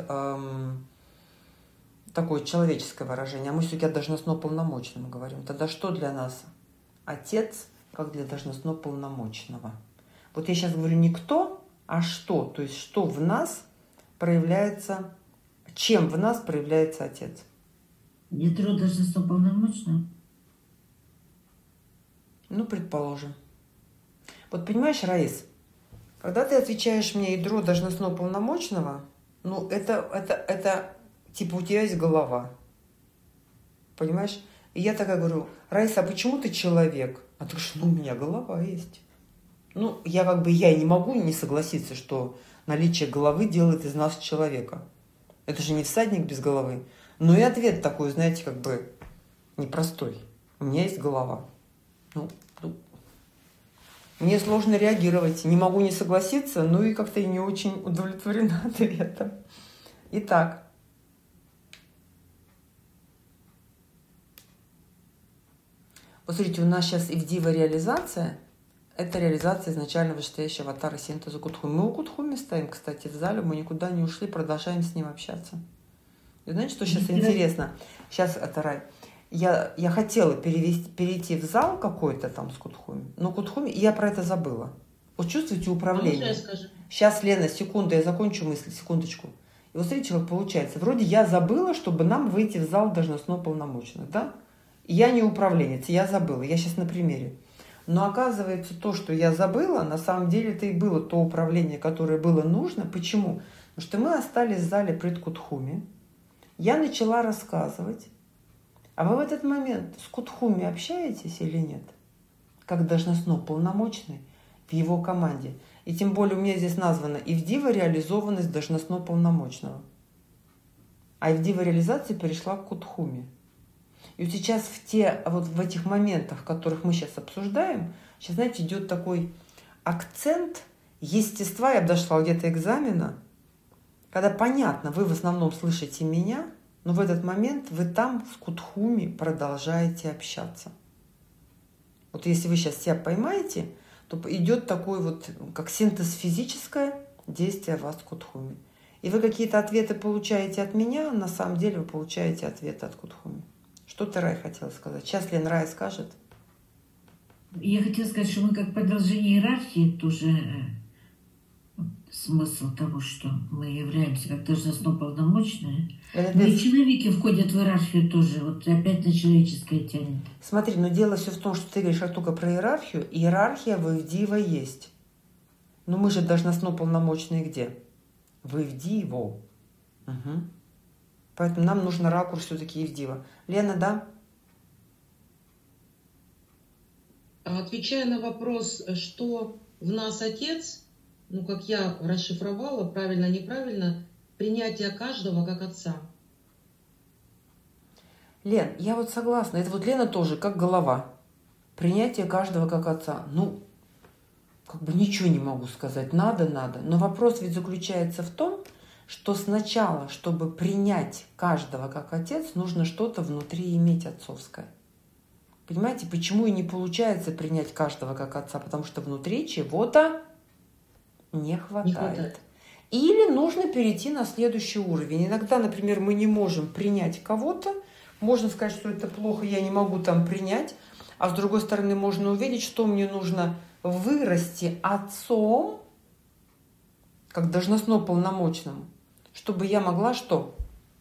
такое человеческое выражение. А мы все-таки о должностном полномочном говорим. Тогда что для нас Отец, как для должностного полномочного? Вот я сейчас говорю не кто, а что. То есть что в нас проявляется, чем в нас проявляется Отец? Ядро должностного полномочного? Предположим. Вот понимаешь, Раис, когда ты отвечаешь мне ядро должностного полномочного, это типа у тебя есть голова. Понимаешь? И я такая говорю: Раиса, а почему ты человек? А ты говоришь: у меня голова есть. Я не могу не согласиться, что наличие головы делает из нас человека. Это же не всадник без головы. Но и ответ такой, знаете, непростой. У меня есть голова. Мне сложно реагировать. Не могу не согласиться, и как-то и не очень удовлетворена ответом. Итак. Вот смотрите, у нас сейчас ИВДИВа реализация. Это реализация изначально вышестоящего аватара синтеза Кутхуми. Мы у Кутхуми стоим, кстати, в зале. Мы никуда не ушли, продолжаем с ним общаться. И знаете, что сейчас интересно? Сейчас это Рай. Я хотела перейти в зал какой-то там с Кутхуми, но Кутхуми, я про это забыла. Вот чувствуете управление? Сейчас, Лена, секунду, я закончу мысль, секундочку. И вот смотрите, как получается. Вроде я забыла, чтобы нам выйти в зал должностного полномочного, да? И я не управленец, я забыла. Я сейчас на примере. Но оказывается, то, что я забыла, на самом деле это и было то управление, которое было нужно. Почему? Потому что мы остались в зале пред Кутхуми. Я начала рассказывать. А вы в этот момент с Кутхуми общаетесь или нет? Как должностно полномочный в его команде. И тем более у меня здесь названо ИВДИВа реализованность должностно полномочного. А ИВДИВа реализация перешла к Кутхуми. И вот сейчас в этих моментах, которых мы сейчас обсуждаем, сейчас, знаете, идет такой акцент естества, я бы даже сказала, где-то экзамена, когда понятно, вы в основном слышите меня, но в этот момент вы там с Кутхуми продолжаете общаться. Вот если вы сейчас себя поймаете, то идет такой как синтез физическое действие вас с Кутхуми. И вы какие-то ответы получаете от меня, на самом деле вы получаете ответы от Кутхуми. Что ты, Рай, хотела сказать? Сейчас Лен Рай скажет. Я хотела сказать, что мы как продолжение иерархии тоже смысл того, что мы являемся как должностно полномочные. Но и человеки входят в иерархию тоже, вот опять на человеческое тянет. Смотри, но дело все в том, что ты говоришь только про иерархию. Иерархия в ИВДИВО есть. Но мы же должностно полномочные где? В ИВДИВО. Угу. Поэтому нам нужен ракурс все-таки ИВДИВО. Лена, да? Отвечая на вопрос, что в нас отец, ну, как я расшифровала, правильно, неправильно, принятие каждого как отца. Лен, я вот согласна. Это вот Лена тоже, как голова. Принятие каждого как отца. Ну, как бы ничего не могу сказать. Надо. Но вопрос ведь заключается в том, что сначала, чтобы принять каждого как отец, нужно что-то внутри иметь отцовское. Понимаете, почему и не получается принять каждого как отца? Потому что внутри чего-то не хватает. Или нужно перейти на следующий уровень. Иногда, например, мы не можем принять кого-то. Можно сказать, что это плохо, я не могу там принять. А с другой стороны, можно увидеть, что мне нужно вырасти отцом, как должностно полномочному, чтобы я могла что?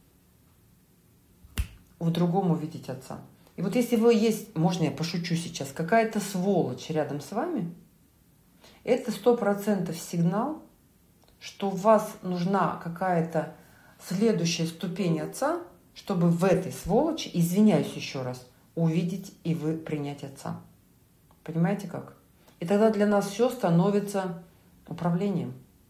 В другом увидеть отца. И вот если вы есть, можно я пошучу сейчас, какая-то сволочь рядом с вами, это 100% сигнал, что у вас нужна какая-то следующая ступень отца, чтобы в этой сволочи, извиняюсь еще раз, увидеть и вы принять отца. Понимаете как? И тогда для нас все становится управлением.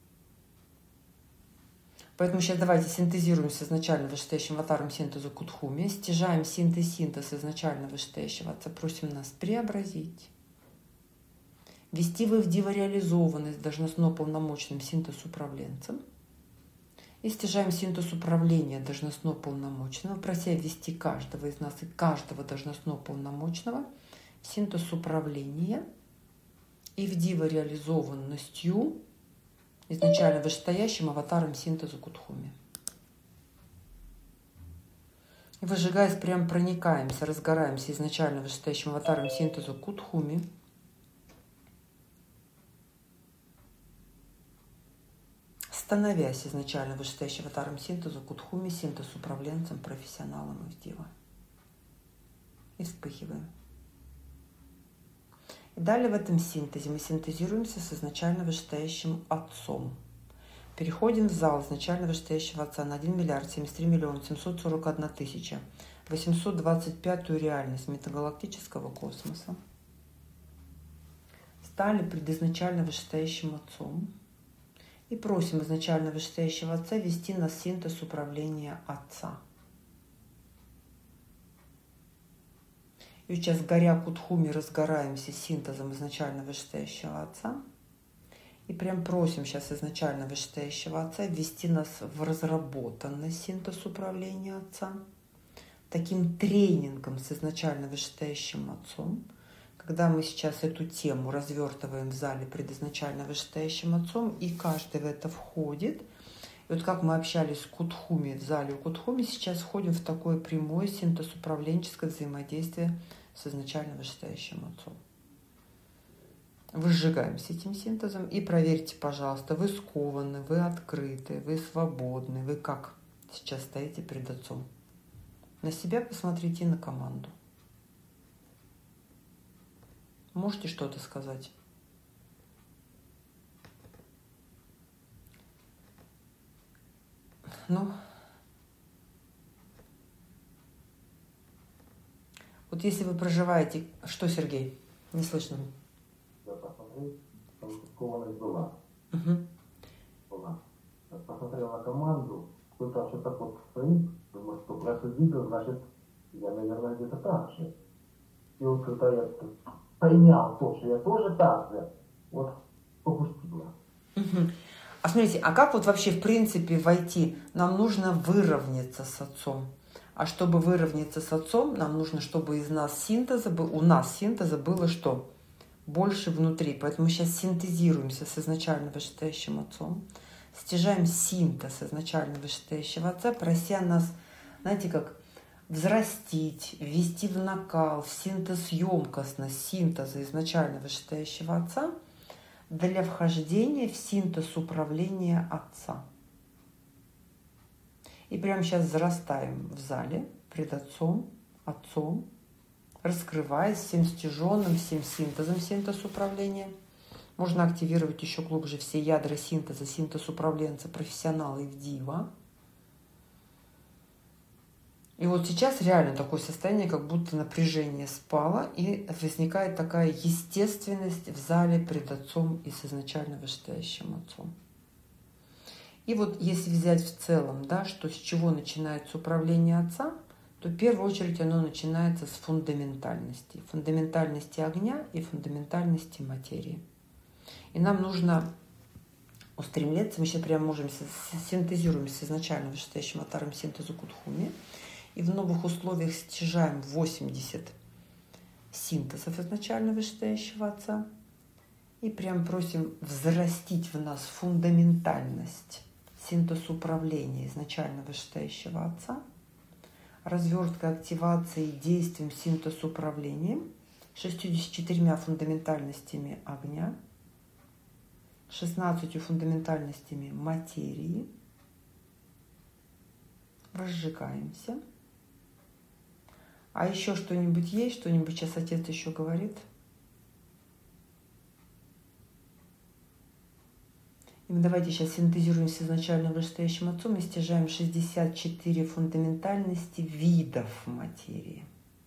Поэтому сейчас давайте синтезируем с изначально вышестоящим аватаром синтезу Кутхуми, стяжаем синтез изначально вышестоящего отца, просим нас преобразить, ввести в ИВДИВО реализованность должностно полномочным синтез управленцем и стяжаем синтез управления должностно полномочного, прося ввести каждого из нас и каждого должностно полномочного в синтез управления ИВДИВО реализованностью изначально вышестоящим аватаром синтеза Кутхуми. И выжигаясь, прям проникаемся, разгораемся изначально вышестоящим аватаром синтеза Кутхуми. Становясь изначально вышестоящим аватаром синтеза Кутхуми, синтез управленцем, профессионалом ИВДИВО. И вспыхиваем. И далее в этом синтезе мы синтезируемся с изначально вышестоящим отцом. Переходим в зал изначально вышестоящего отца на 1 миллиард 73 миллиона 741 тысяча 825 реальность метагалактического космоса. Стали пред изначально вышестоящим отцом и просим изначально вышестоящего отца вести нас в синтез управления отца. И сейчас, горя Кутхуми, разгораемся синтезом изначально вышестоящего отца. И прям просим сейчас изначально вышестоящего отца ввести нас в разработанный синтез управления отца. Таким тренингом с изначально вышестоящим отцом, когда мы сейчас эту тему развертываем в зале пред изначально вышестоящим отцом, и каждый в это входит. И вот как мы общались с Кутхуми в зале у Кутхуми, сейчас входим в такое прямое синтез-управленческое взаимодействие с изначально вышестоящим отцом. Выжигаемся этим синтезом и проверьте, пожалуйста, вы скованы, вы открыты, вы свободны, вы как сейчас стоите перед отцом. На себя посмотрите и на команду. Можете что-то сказать? Ну, вот если вы проживаете... Что, Сергей? Не слышно. Я посмотрел, там скованность была. Была. Посмотрел на команду, кто-то что-то вот стоит, думаю, что раз увидел, значит, я, наверное, где-то так же. И вот когда я понял то, что я тоже так же, вот попустила. А смотрите, а как вот вообще в принципе войти? Нам нужно выровняться с отцом. А чтобы выровняться с отцом, нам нужно, чтобы у нас синтеза было что? Больше внутри. Поэтому сейчас синтезируемся с изначально вышестоящим отцом. Стяжаем синтез изначально вышестоящего отца, прося нас, знаете, как взрастить, ввести в накал, в синтез емкостность синтеза изначально вышестоящего отца, для вхождения в синтез управления Отца. И прямо сейчас зарастаем в зале пред Отцом, раскрываясь всем стяженным, всем синтезом, синтез управления. Можно активировать еще глубже все ядра синтеза, синтез управленца, профессионала и дива. И вот сейчас реально такое состояние, как будто напряжение спало, и возникает такая естественность в зале пред Отцом и с изначально вышестоящим Отцом. И вот если взять в целом, да, что с чего начинается управление Отца, то в первую очередь оно начинается с фундаментальности. Фундаментальности огня и фундаментальности материи. И нам нужно устремляться, мы сейчас прямо можем синтезируем с изначально вышестоящим аватаром синтезу Кудхуми, и в новых условиях стяжаем 80 синтезов изначально вышестоящего Отца, и прям просим взрастить в нас фундаментальность, синтез управления изначально вышестоящего Отца, развертка активации действием синтез управлением 64 фундаментальностями огня, 16 фундаментальностями материи. Разжигаемся. А еще что-нибудь есть? Что-нибудь сейчас Отец еще говорит? И мы давайте сейчас синтезируем с изначально вышестоящим Отцом и стяжаем 64 фундаментальности видов материи.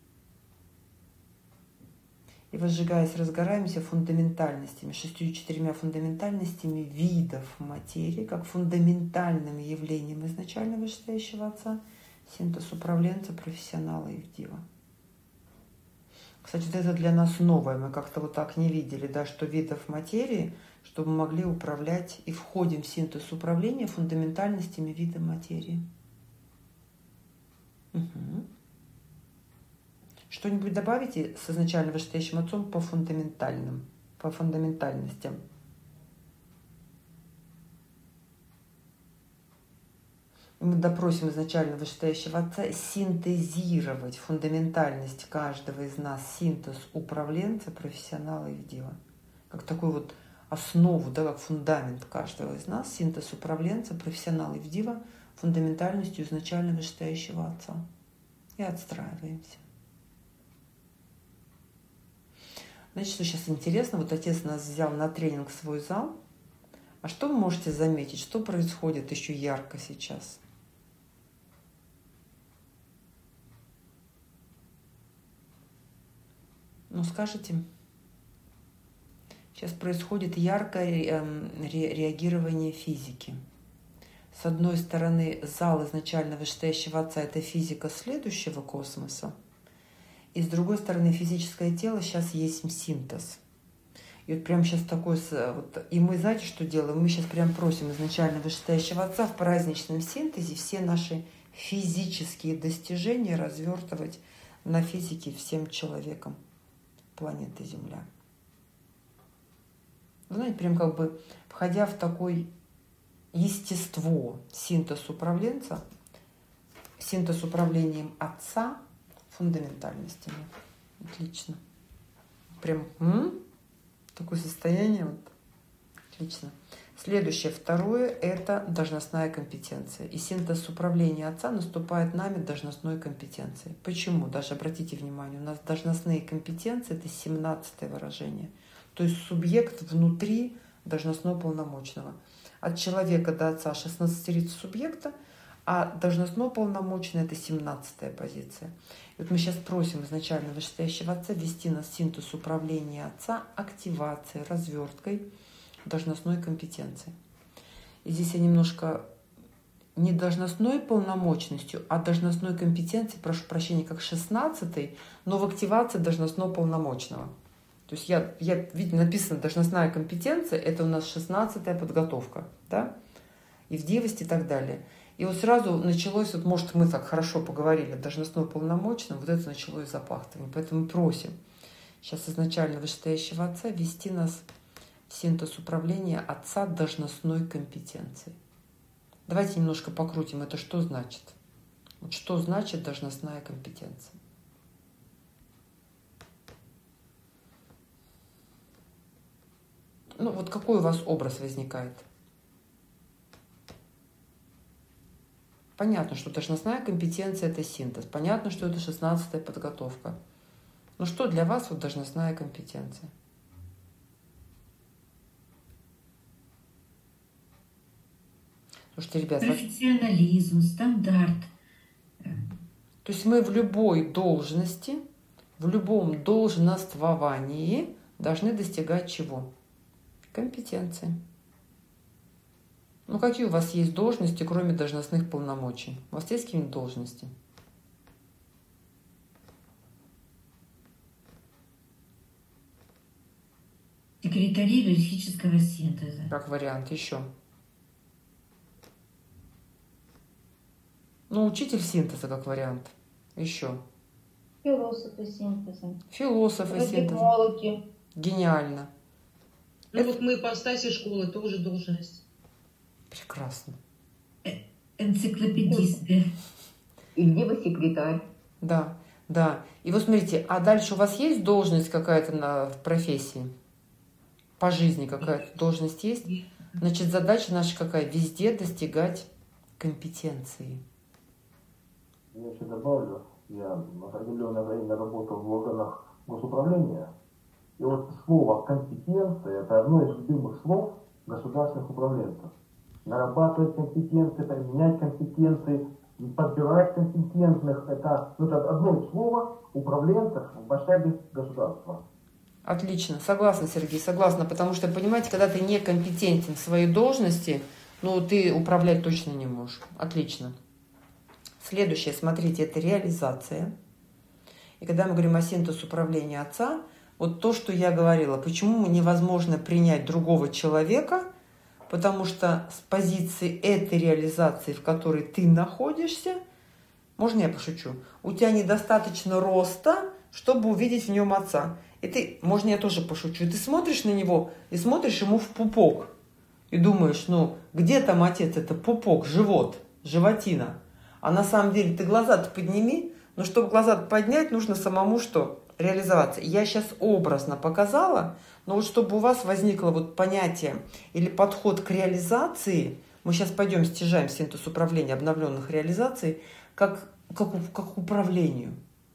И возжигаясь, разгораемся фундаментальностями, 64 фундаментальностями видов материи, как фундаментальным явлением изначально вышестоящего Отца, синтез управленца, профессионала и дива. Кстати, вот это для нас новое, мы как-то вот так не видели, да, что видов материи, чтобы мы могли управлять и входим в синтез управления фундаментальностями вида материи. Угу. Что-нибудь добавите с изначально вышестоящим Отцом по фундаментальностям? Мы допросим изначально вышестоящего Отца синтезировать фундаментальность каждого из нас, синтез управленца, профессионала и дива. Как такую вот основу, да, как фундамент каждого из нас, синтез управленца, профессионала и дива, фундаментальностью изначально вышестоящего Отца. И отстраиваемся. Значит, что сейчас интересно, вот Отец нас взял на тренинг в свой зал. А что вы можете заметить, что происходит еще ярко сейчас? Ну, скажите. Сейчас происходит яркое реагирование физики. С одной стороны, зал изначально вышестоящего Отца – это физика следующего космоса. И с другой стороны, физическое тело сейчас есть синтез. И вот прямо сейчас такой... Вот, и мы, знаете, что делаем? Мы сейчас прям просим изначально вышестоящего Отца в праздничном синтезе все наши физические достижения развертывать на физике всем человекам планеты Земля. Вы знаете, прям как бы входя в такое естество, синтез управленца, синтез управлением Отца фундаментальностями. Отлично. Прям такое состояние. Вот. Отлично. Следующее, второе, это должностная компетенция. И синтез управления Отца наступает нами должностной компетенцией. Почему? Даже обратите внимание, у нас должностные компетенции – это 17-е выражение. То есть субъект внутри должностного полномочного. От человека до Отца 16 субъекта, а должностно полномочное – это 17-я позиция. И вот мы сейчас просим изначально вышестоящего Отца ввести нас в синтез управления Отца активацией, разверткой должностной компетенции. И здесь я немножко не должностной полномочностью, а должностной компетенцией, прошу прощения, как 16-й, но в активации должностного полномочного. То есть видите, написано должностная компетенция, это у нас 16-я подготовка, да, и в дивости и так далее. И вот сразу началось, вот может мы так хорошо поговорили, должностное полномочное, вот это началось запахтывание. Поэтому мы просим сейчас изначально вышестоящего Отца ввести нас в синтез управления Отца должностной компетенцией. Давайте немножко покрутим, это что значит? Вот что значит должностная компетенция? Ну, вот какой у вас образ возникает? Понятно, что должностная компетенция – это синтез. Понятно, что это 16-я подготовка. Но что для вас вот должностная компетенция? Слушайте, ребят, профессионализм, стандарт. То есть мы в любой должности, в любом долженствовании должны достигать чего? Компетенции. Ну, какие у вас есть должности, кроме должностных полномочий? У вас есть какие-нибудь должности? Секретари иерархического синтеза. Как вариант, еще. Ну, учитель синтеза как вариант. Еще. Философы синтеза. Философы синтеза. Гениально. Ну вот мы ипостаси школы, тоже должность. Прекрасно. Энциклопедисты. И где вы секретарь? Да, да. И вот смотрите, а дальше у вас есть должность какая-то в профессии? По жизни какая-то должность есть? Значит, задача наша какая? Везде достигать компетенции. Я еще добавлю, я определенное время работал в органах госуправления. И вот слово «компетенция» – это одно из любимых слов государственных управленцев. Нарабатывать компетенции, применять компетенции, подбирать компетентных – это одно слово управленцев в масштабе государства. Отлично, согласна, Сергей, согласна, потому что, понимаете, когда ты некомпетентен в своей должности, ну, ты управлять точно не можешь. Отлично. Следующее, смотрите, это реализация. И когда мы говорим о синтезе управления отца, вот то, что я говорила, почему невозможно принять другого человека, потому что с позиции этой реализации, в которой ты находишься, можно я пошучу, у тебя недостаточно роста, чтобы увидеть в нем отца. И ты, можно я тоже пошучу, и ты смотришь на него и смотришь ему в пупок. И думаешь, ну, где там отец? Это пупок, живот, животина. А на самом деле ты глаза-то подними, но чтобы глаза-то поднять, нужно самому что? Реализоваться. Я сейчас образно показала, но вот чтобы у вас возникло вот понятие или подход к реализации, мы сейчас пойдем стяжаем синтез управления обновленных реализаций, как управлению.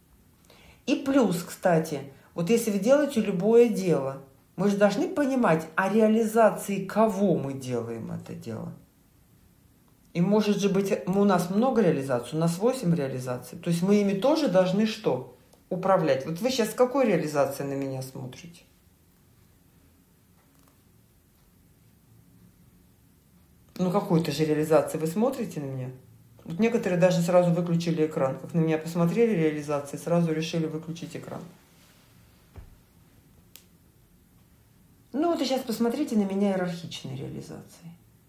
И плюс, кстати, вот если вы делаете любое дело, мы же должны понимать, о реализации кого мы делаем это дело. И может же быть, у нас много реализаций, у нас 8 реализаций. То есть мы ими тоже должны что? Управлять. Вот вы сейчас с какой реализацией на меня смотрите? Ну, какой-то же реализации вы смотрите на меня? Вот некоторые даже сразу выключили экран. Как на меня посмотрели реализации, сразу решили выключить экран. Ну, вот и сейчас посмотрите на меня иерархичной реализации.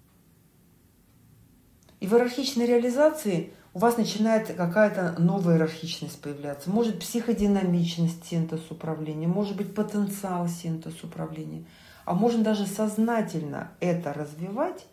И в иерархичной реализации у вас начинает какая-то новая иерархичность появляться. Может психодинамичность, синтез управления, может быть потенциал, синтез управления. А можно даже сознательно это развивать,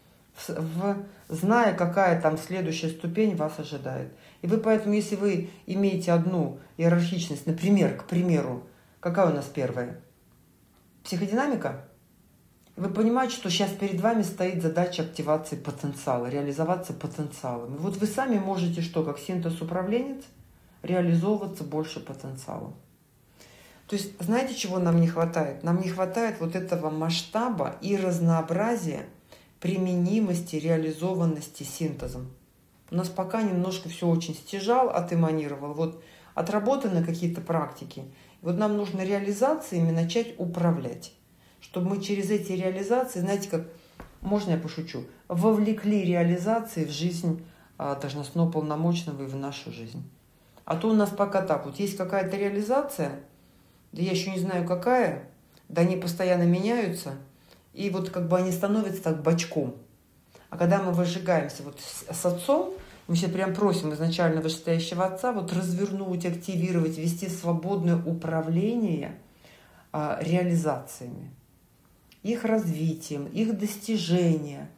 зная, какая там следующая ступень вас ожидает. И вы поэтому, если вы имеете одну иерархичность, например, к примеру, какая у нас первая? Психодинамика? Вы понимаете, что сейчас перед вами стоит задача активации потенциала, реализоваться потенциалом. И вот вы сами можете что, как синтез-управленец, реализовываться больше потенциалом. То есть, знаете, чего нам не хватает? Нам не хватает вот этого масштаба и разнообразия применимости, реализованности синтезом. У нас пока немножко все очень стяжал, отэманировал. Вот отработаны какие-то практики. И вот нам нужно реализациями начать управлять. Чтобы мы через эти реализации, знаете, как, можно я пошучу, вовлекли реализации в жизнь должностного полномочного и в нашу жизнь. А то у нас пока так, вот есть какая-то реализация, да я еще не знаю какая, да они постоянно меняются, и вот как бы они становятся так бочком. А когда мы выжигаемся вот с отцом, мы все прям просим изначально вышестоящего отца вот развернуть, активировать, вести свободное управление реализациями, их развитием, их достижения.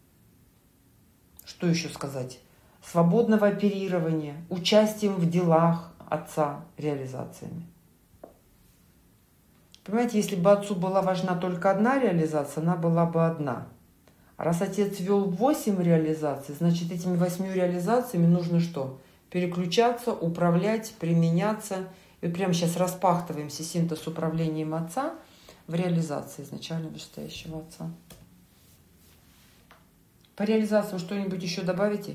Что еще сказать? Свободного оперирования, участием в делах отца реализациями. Понимаете, если бы отцу была важна только одна реализация, она была бы одна. А раз отец вел 8 реализаций, значит, этими 8 реализациями нужно что? Переключаться, управлять, применяться. И вот прямо сейчас распахтываемся синтез управлением отца в реализации изначально вышестоящего отца. По реализации вы что-нибудь еще добавите?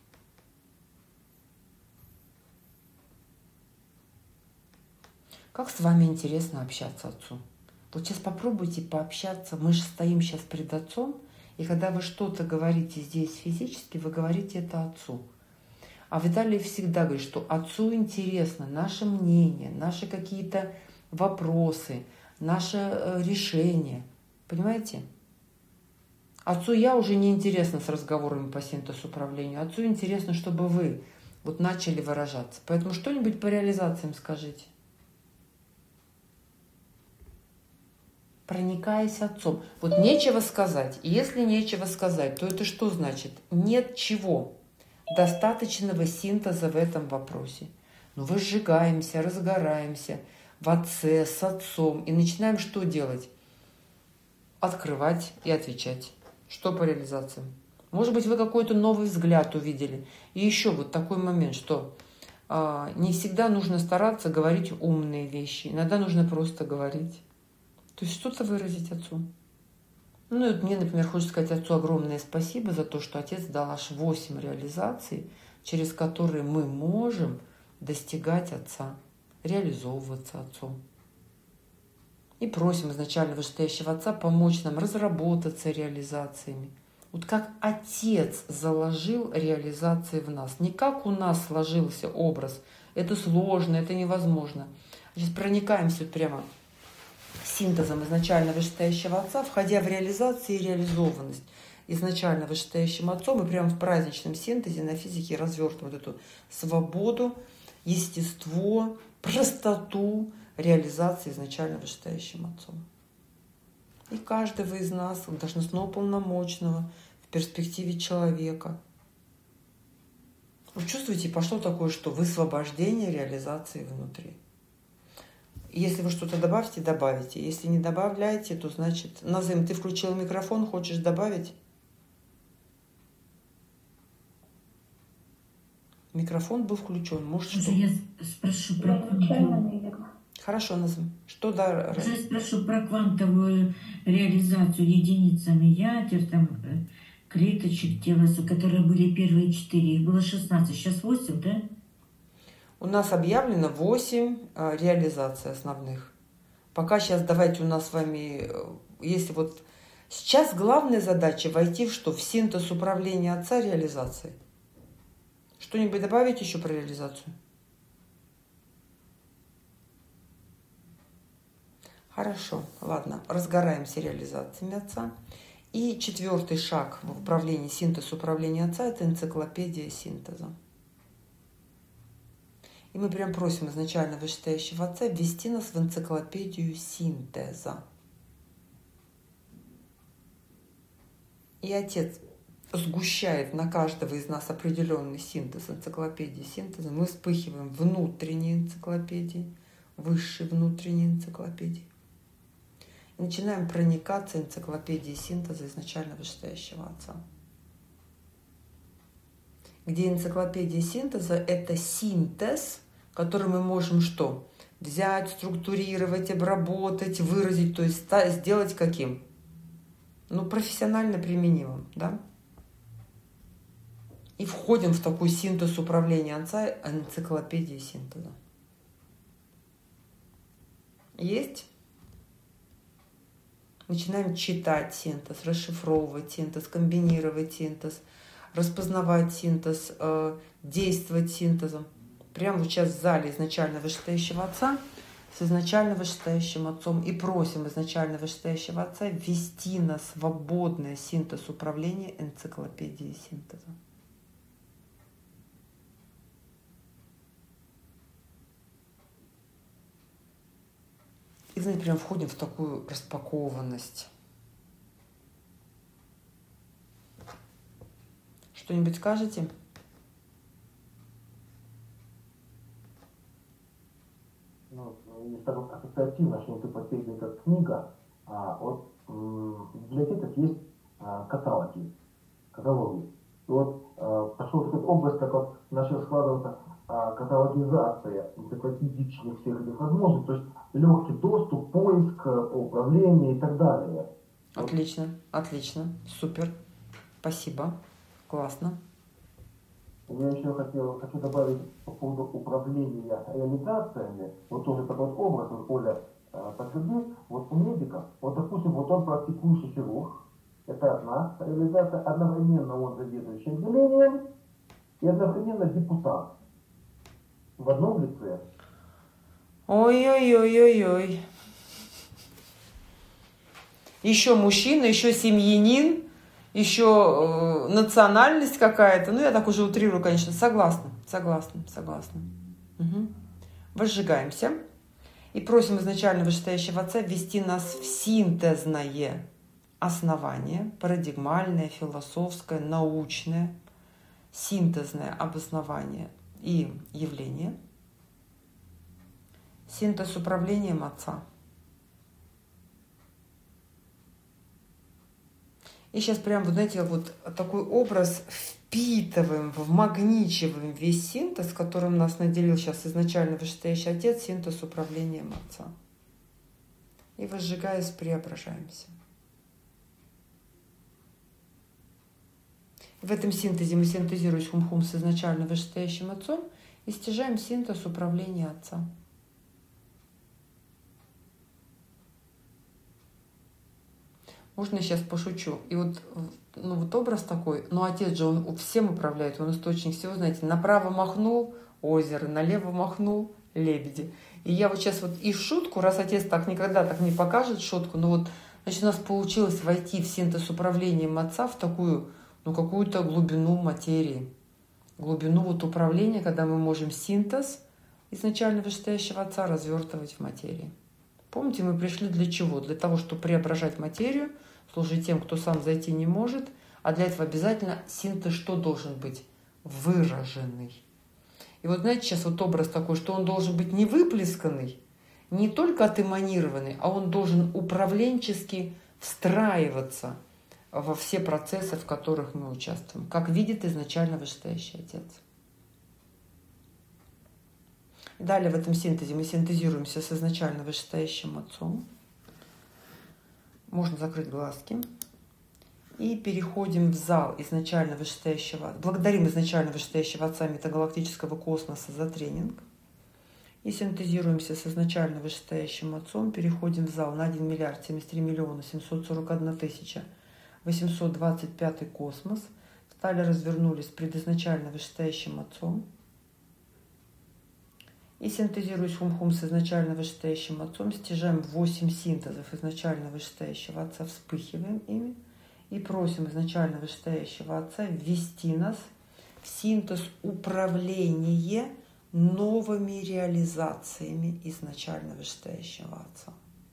Как с вами интересно общаться отцу? Вот сейчас попробуйте пообщаться. Мы же стоим сейчас перед отцом, и когда вы что-то говорите здесь физически, вы говорите это отцу. А Виталий всегда говорит, что отцу интересно наше мнение, наши какие-то вопросы, наше решение. Понимаете? Отцу я уже не интересна с разговорами по синтез-управлению. Отцу интересно, чтобы вы вот начали выражаться. Поэтому что-нибудь по реализациям скажите. Проникаясь отцом. Вот нечего сказать. И если нечего сказать, то это что значит? Нет чего достаточного синтеза в этом вопросе. Но выжигаемся, разгораемся в отце, с отцом. И начинаем что делать? Открывать и отвечать. Что по реализациям? Может быть, вы какой-то новый взгляд увидели. И еще вот такой момент, что не всегда нужно стараться говорить умные вещи. Иногда нужно просто говорить. То есть что-то выразить отцу. Ну, и вот мне, например, хочется сказать отцу огромное спасибо за то, что отец дал аж 8 реализаций, через которые мы можем достигать отца, реализовываться отцом. И просим изначально вышестоящего отца помочь нам разработаться реализациями. Вот как отец заложил реализации в нас. Не как у нас сложился образ. Это сложно, это невозможно. Сейчас проникаемся прямо синтезом изначально вышестоящего отца, входя в реализацию и реализованность изначально вышестоящим отцом, и прямо в праздничном синтезе на физике развертываем вот эту свободу, естество, простоту реализации изначально вышестоящим отцом. И каждого из нас, должностного полномочного, в перспективе человека. Вы чувствуете, пошло такое, что высвобождение реализации внутри. Если вы что-то добавите, добавите. Если не добавляете, то значит... Назым, ты включил микрофон, хочешь добавить? Микрофон был включен. Может, что? Я спрошу про квантовую... Хорошо, Назым. Что да? Я спрошу про квантовую реализацию единицами ядер, там, клеточек тела, которые были первые 4. Их было 16, сейчас 8, да? У нас объявлено 8 реализаций основных. Пока сейчас давайте у нас с вами, если вот сейчас главная задача войти в что? В синтез управления отца реализацией. Что-нибудь добавить еще про реализацию? Хорошо, ладно, разгораемся реализациями отца. И 4-й шаг в управлении, синтез управления отца – это энциклопедия синтеза. И мы прям просим изначально вышестоящего отца ввести нас в энциклопедию синтеза. И отец сгущает на каждого из нас определенный синтез энциклопедии синтеза. Мы вспыхиваем внутренней энциклопедией, высшей внутренней энциклопедией. И начинаем проникаться энциклопедией синтеза изначально вышестоящего отца. Где энциклопедия синтеза – это синтез, который мы можем что? Взять, структурировать, обработать, выразить, то есть сделать каким? Ну, профессионально применимым, да? И входим в такой синтез управления отца, энциклопедии синтеза. Есть? Начинаем читать синтез, расшифровывать синтез, комбинировать синтез, распознавать синтез, действовать синтезом. Прямо вот сейчас в зале изначально вышестоящего отца с изначально вышестоящим отцом и просим изначально вышестоящего отца ввести на свободный синтез управления энциклопедией синтеза. И, знаете, прям входим в такую распакованность. Что-нибудь скажете? ну, есть такое ассоциативное, что антипатезия как книга, вот в библиотеках есть каталоги. И вот пошел такой образ, как вот начал складываться каталогизация такой физических всех этих возможностей, то есть легкий доступ, поиск, управление и так далее. Отлично, отлично, супер, спасибо, классно. Я еще хочу добавить по поводу управления реализациями, вот тоже такой вот образ, вот Оля подтвердит, вот у медика, вот допустим, вот он практикующий хирург, это одна реализация, одновременно он заведующий отделением и одновременно депутат в одном лице. Ой-ой-ой-ой-ой. Еще мужчина, еще семьянин, еще национальность какая-то. Ну, я так уже утрирую, конечно. Согласна. Угу. Возжигаемся. И просим изначально вышестоящего Отца ввести нас в синтезное основание, парадигмальное, философское, научное, синтезное обоснование и явление. Синтез управлением Отца. И сейчас прям, вот знаете, вот такой образ впитываем, вмагничиваем весь синтез, которым нас наделил сейчас изначально вышестоящий Отец, синтез управлением Отца. И возжигаясь, преображаемся. В этом синтезе мы синтезируем хум-хум с изначально вышестоящим Отцом и стяжаем синтез управления Отца. Можно я сейчас пошучу? И вот, ну, вот образ такой, но Отец же, он всем управляет, он источник всего, знаете, направо махнул — озеро, налево махнул — лебеди. И я вот сейчас вот и в шутку, раз Отец так никогда так не покажет шутку, но вот, значит, у нас получилось войти в синтез управлением Отца в такую, ну, какую-то глубину материи, глубину вот управления, когда мы можем синтез изначально вышестоящего Отца развертывать в материи. Помните, мы пришли для чего? Для того, чтобы преображать материю, служить тем, кто сам зайти не может, а для этого обязательно синтез что должен быть? Выраженный. И вот знаете, сейчас вот образ такой, что он должен быть не выплесканный, не только отэманированный, а он должен управленчески встраиваться во все процессы, в которых мы участвуем, как видит изначально вышестоящий Отец. Далее в этом синтезе мы синтезируемся с изначально вышестоящим Отцом. Можно закрыть глазки. И переходим в зал изначально вышестоящего. Благодарим изначально вышестоящего Отца метагалактического космоса за тренинг. И синтезируемся с изначально вышестоящим Отцом. Переходим в зал на 1 миллиард 73 миллиона 741 тысяча 825 космос. Встали, развернулись пред изначально вышестоящим Отцом. И синтезируясь хум-хум с изначально вышестоящим Отцом, стяжаем 8 синтезов изначально вышестоящего Отца, вспыхиваем ими и просим изначально вышестоящего Отца ввести нас в синтез управления новыми реализациями изначально вышестоящего Отца.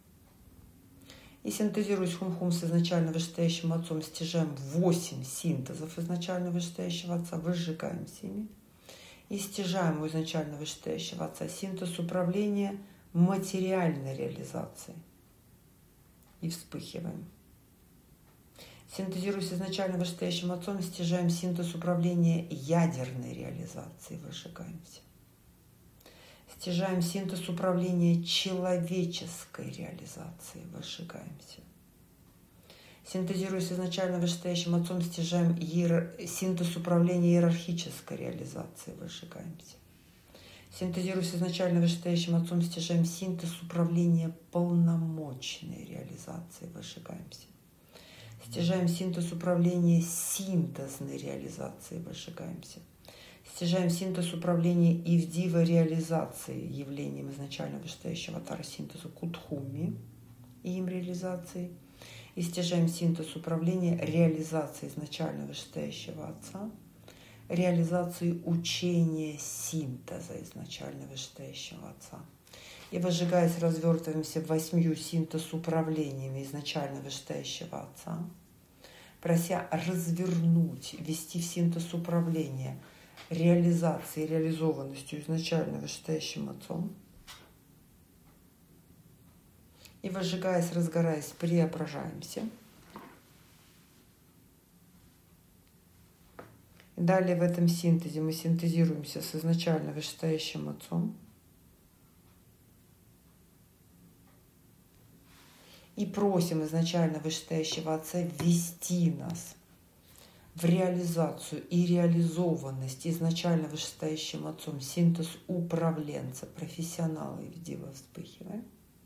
И синтезируясь хум-хум с изначально вышестоящим Отцом, стяжаем 8 синтезов изначально вышестоящего Отца, выжигаемся ими. И стяжаем у изначально вышестоящего Отца синтез управления материальной реализацией. И вспыхиваем. Синтезируясь изначально вышестоящим Отцом, стяжаем синтез управления ядерной реализацией. Выжигаемся. Стяжаем синтез управления человеческой реализацией. Выжигаемся. Синтезируясь изначально вышестоящим Отцом, стяжаем синтез управления иерархической реализацией. Выжигаемся. Синтезируясь изначально вышестоящим Отцом, стяжаем синтез управления полномочной реализацией. Выжигаемся. Стяжаем синтез управления синтезной реализацией. Выжигаемся. Стяжаем синтез управления ивдива реализацией, явлением изначально вышестоящего Атара синтезу Кутхуми и им реализацией. И стяжаем синтез управления реализацией изначально вышестоящего Отца, реализацией учения синтеза изначально вышестоящего Отца. И возжигаясь, развертываемся 8 синтез управлениями изначально вышестоящего Отца, прося развернуть, ввести в синтез управления реализацией, реализованностью изначально вышестоящим Отцом, И возжигаясь, разгораясь, преображаемся. И далее в этом синтезе мы синтезируемся с изначально вышестоящим Отцом. И просим изначально вышестоящего Отца ввести нас в реализацию и реализованность изначально вышестоящим Отцом, синтез управленца, профессионала и Ивдива вспыхиваем.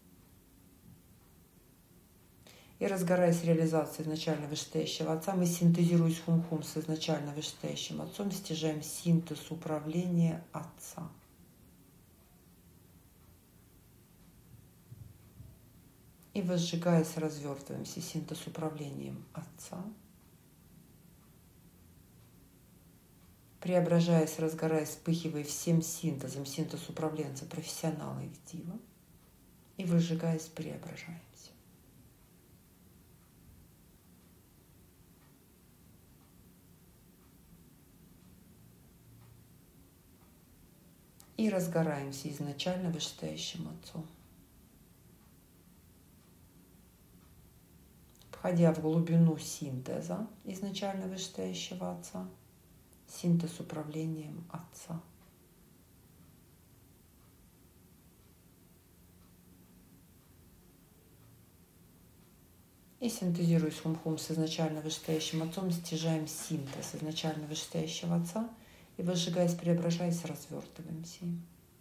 И разгораясь реализацией изначально вышестоящего Отца, мы, синтезируясь хум-хум с изначально вышестоящим Отцом, стяжаем синтез управления Отца. И возжигаясь, развертываемся синтез управлением Отца. Преображаясь, разгораясь, вспыхивая всем синтезом, синтез управленца, профессионала и Ивдива. И возжигаясь, преображаемся. И разгораемся изначально вышестоящим Отцом. Входя в глубину синтеза изначально вышестоящего Отца, синтез управлением Отца. И синтезируясь хум-хум с изначально вышестоящим Отцом, стяжаем синтез изначально вышестоящего Отца и, возжигаясь, преображаясь, развертываемся им.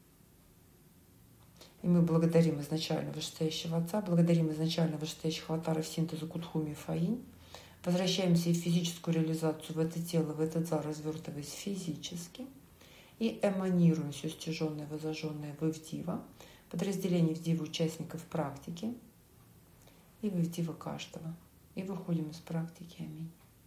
И мы благодарим изначально вышестоящего Отца, благодарим изначально вышестоящих аватаров синтеза Кутхуми и Фаинь, возвращаемся в физическую реализацию, в это тело, в этот зал, развертываясь физически, и эманируем все стяженное, возожженное в Ивдива, подразделение Ивдива участников практики и в Ивдива каждого. И выходим из практики. Аминь.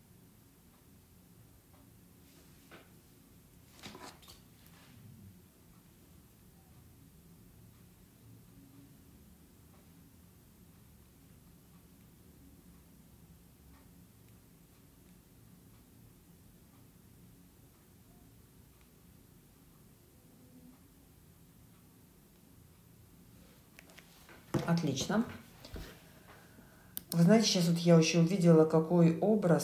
Отлично. Вы знаете, сейчас вот я еще увидела, какой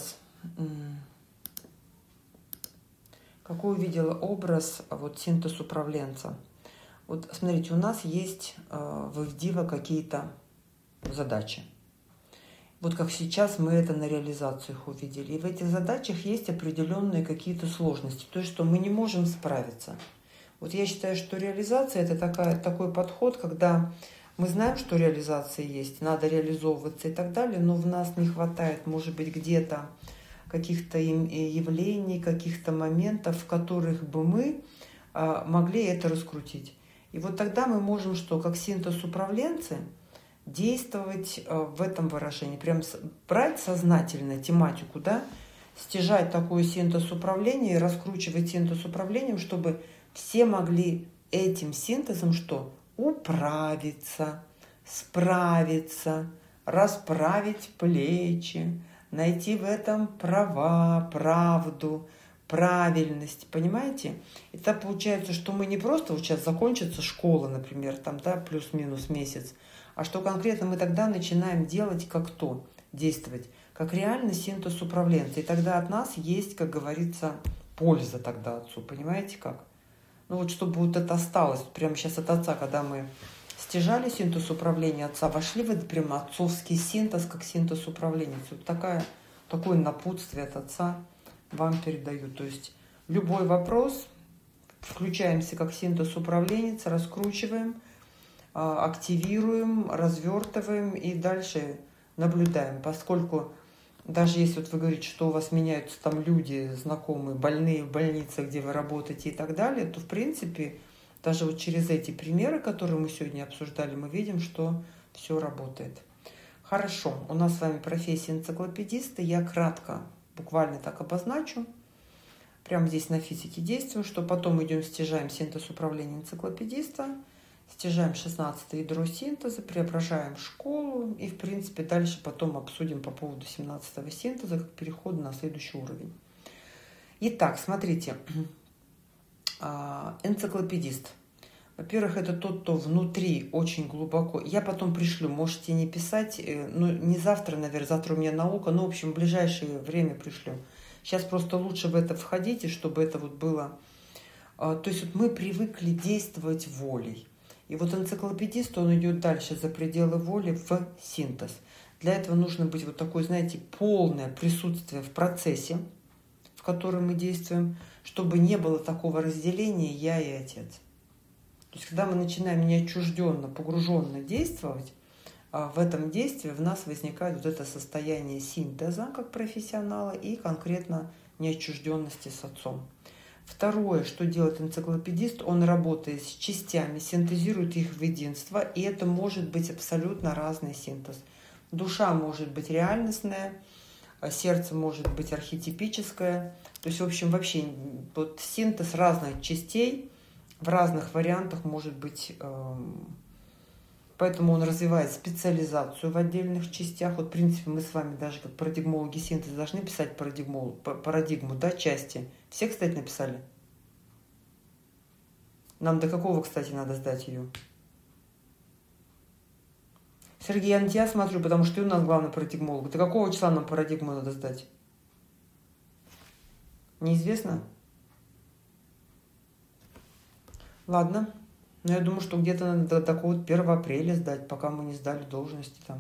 увидела образ вот синтез управленца. Вот смотрите, у нас есть в Ивдива какие-то задачи. Вот как сейчас мы это на реализациях увидели. И в этих задачах есть определенные какие-то сложности, то есть что мы не можем справиться. Вот я считаю, что реализация – это такой подход, когда мы знаем, что реализация есть, надо реализовываться и так далее, но в нас не хватает, может быть, где-то каких-то явлений, каких-то моментов, в которых бы мы могли это раскрутить. И вот тогда мы можем что, как синтез управленцы, действовать в этом выражении, прям брать сознательно тематику, да, стяжать такой синтез управления и раскручивать синтез управлением, чтобы все могли этим синтезом что? Управиться, справиться, расправить плечи, найти в этом права, правду, правильность, понимаете? Это получается, что мы не просто, вот сейчас закончится школа, например, там, да, плюс-минус месяц, а что конкретно мы тогда начинаем делать как то, действовать, как реально синтез управленца. И тогда от нас есть, как говорится, польза тогда Отцу, понимаете как? Ну вот чтобы вот это осталось, прямо сейчас от Отца, когда мы стяжали синтез управления Отца, вошли в этот прямо отцовский синтез, как синтез управления. Вот такое напутствие от Отца вам передаю. То есть любой вопрос, включаемся как синтез управленец, раскручиваем, активируем, развертываем и дальше наблюдаем. Поскольку даже если вот вы говорите, что у вас меняются там люди, знакомые, больные в больнице, где вы работаете и так далее, то в принципе даже вот через эти примеры, которые мы сегодня обсуждали, мы видим, что все работает. Хорошо, у нас с вами профессия энциклопедиста. Я кратко, буквально так обозначу. Прямо здесь на физике действую, что потом идем стяжаем синтез управления энциклопедиста, стяжаем 16-е ядро синтеза, преображаем школу и, в принципе, дальше потом обсудим по поводу 17-го синтеза, как переход на следующий уровень. Итак, смотрите, энциклопедист. Во-первых, это тот, кто внутри очень глубоко. Я потом пришлю, можете не писать, ну, не завтра, наверное, завтра у меня наука, но, в общем, в ближайшее время пришлю. Сейчас просто лучше в это входите, чтобы это вот было. То есть вот мы привыкли действовать волей. И вот энциклопедист, он идет дальше за пределы воли в синтез. Для этого нужно быть вот такое, знаете, полное присутствие в процессе, в котором мы действуем, чтобы не было такого разделения «я» и «отец». То есть когда мы начинаем неотчужденно, погруженно действовать, в этом действии в нас возникает вот это состояние синтеза как профессионала и конкретно неотчужденности с отцом. Второе, что делает энциклопедист, он работает с частями, синтезирует их в единство, и это может быть абсолютно разный синтез. Душа может быть реальностная, сердце может быть архетипическое. То есть, в общем, вообще вот синтез разных частей в разных вариантах может быть. Поэтому он развивает специализацию в отдельных частях. Вот, в принципе, мы с вами даже как парадигмологи синтеза должны писать парадигму, да, части. Все, кстати, написали? Нам до какого, кстати, надо сдать ее? Сергей, я на тебя смотрю, потому что ты у нас главный парадигмолог. До какого числа нам парадигму надо сдать? Неизвестно? Ладно. Но я думаю, что где-то надо до такого 1 апреля сдать, пока мы не сдали должности там.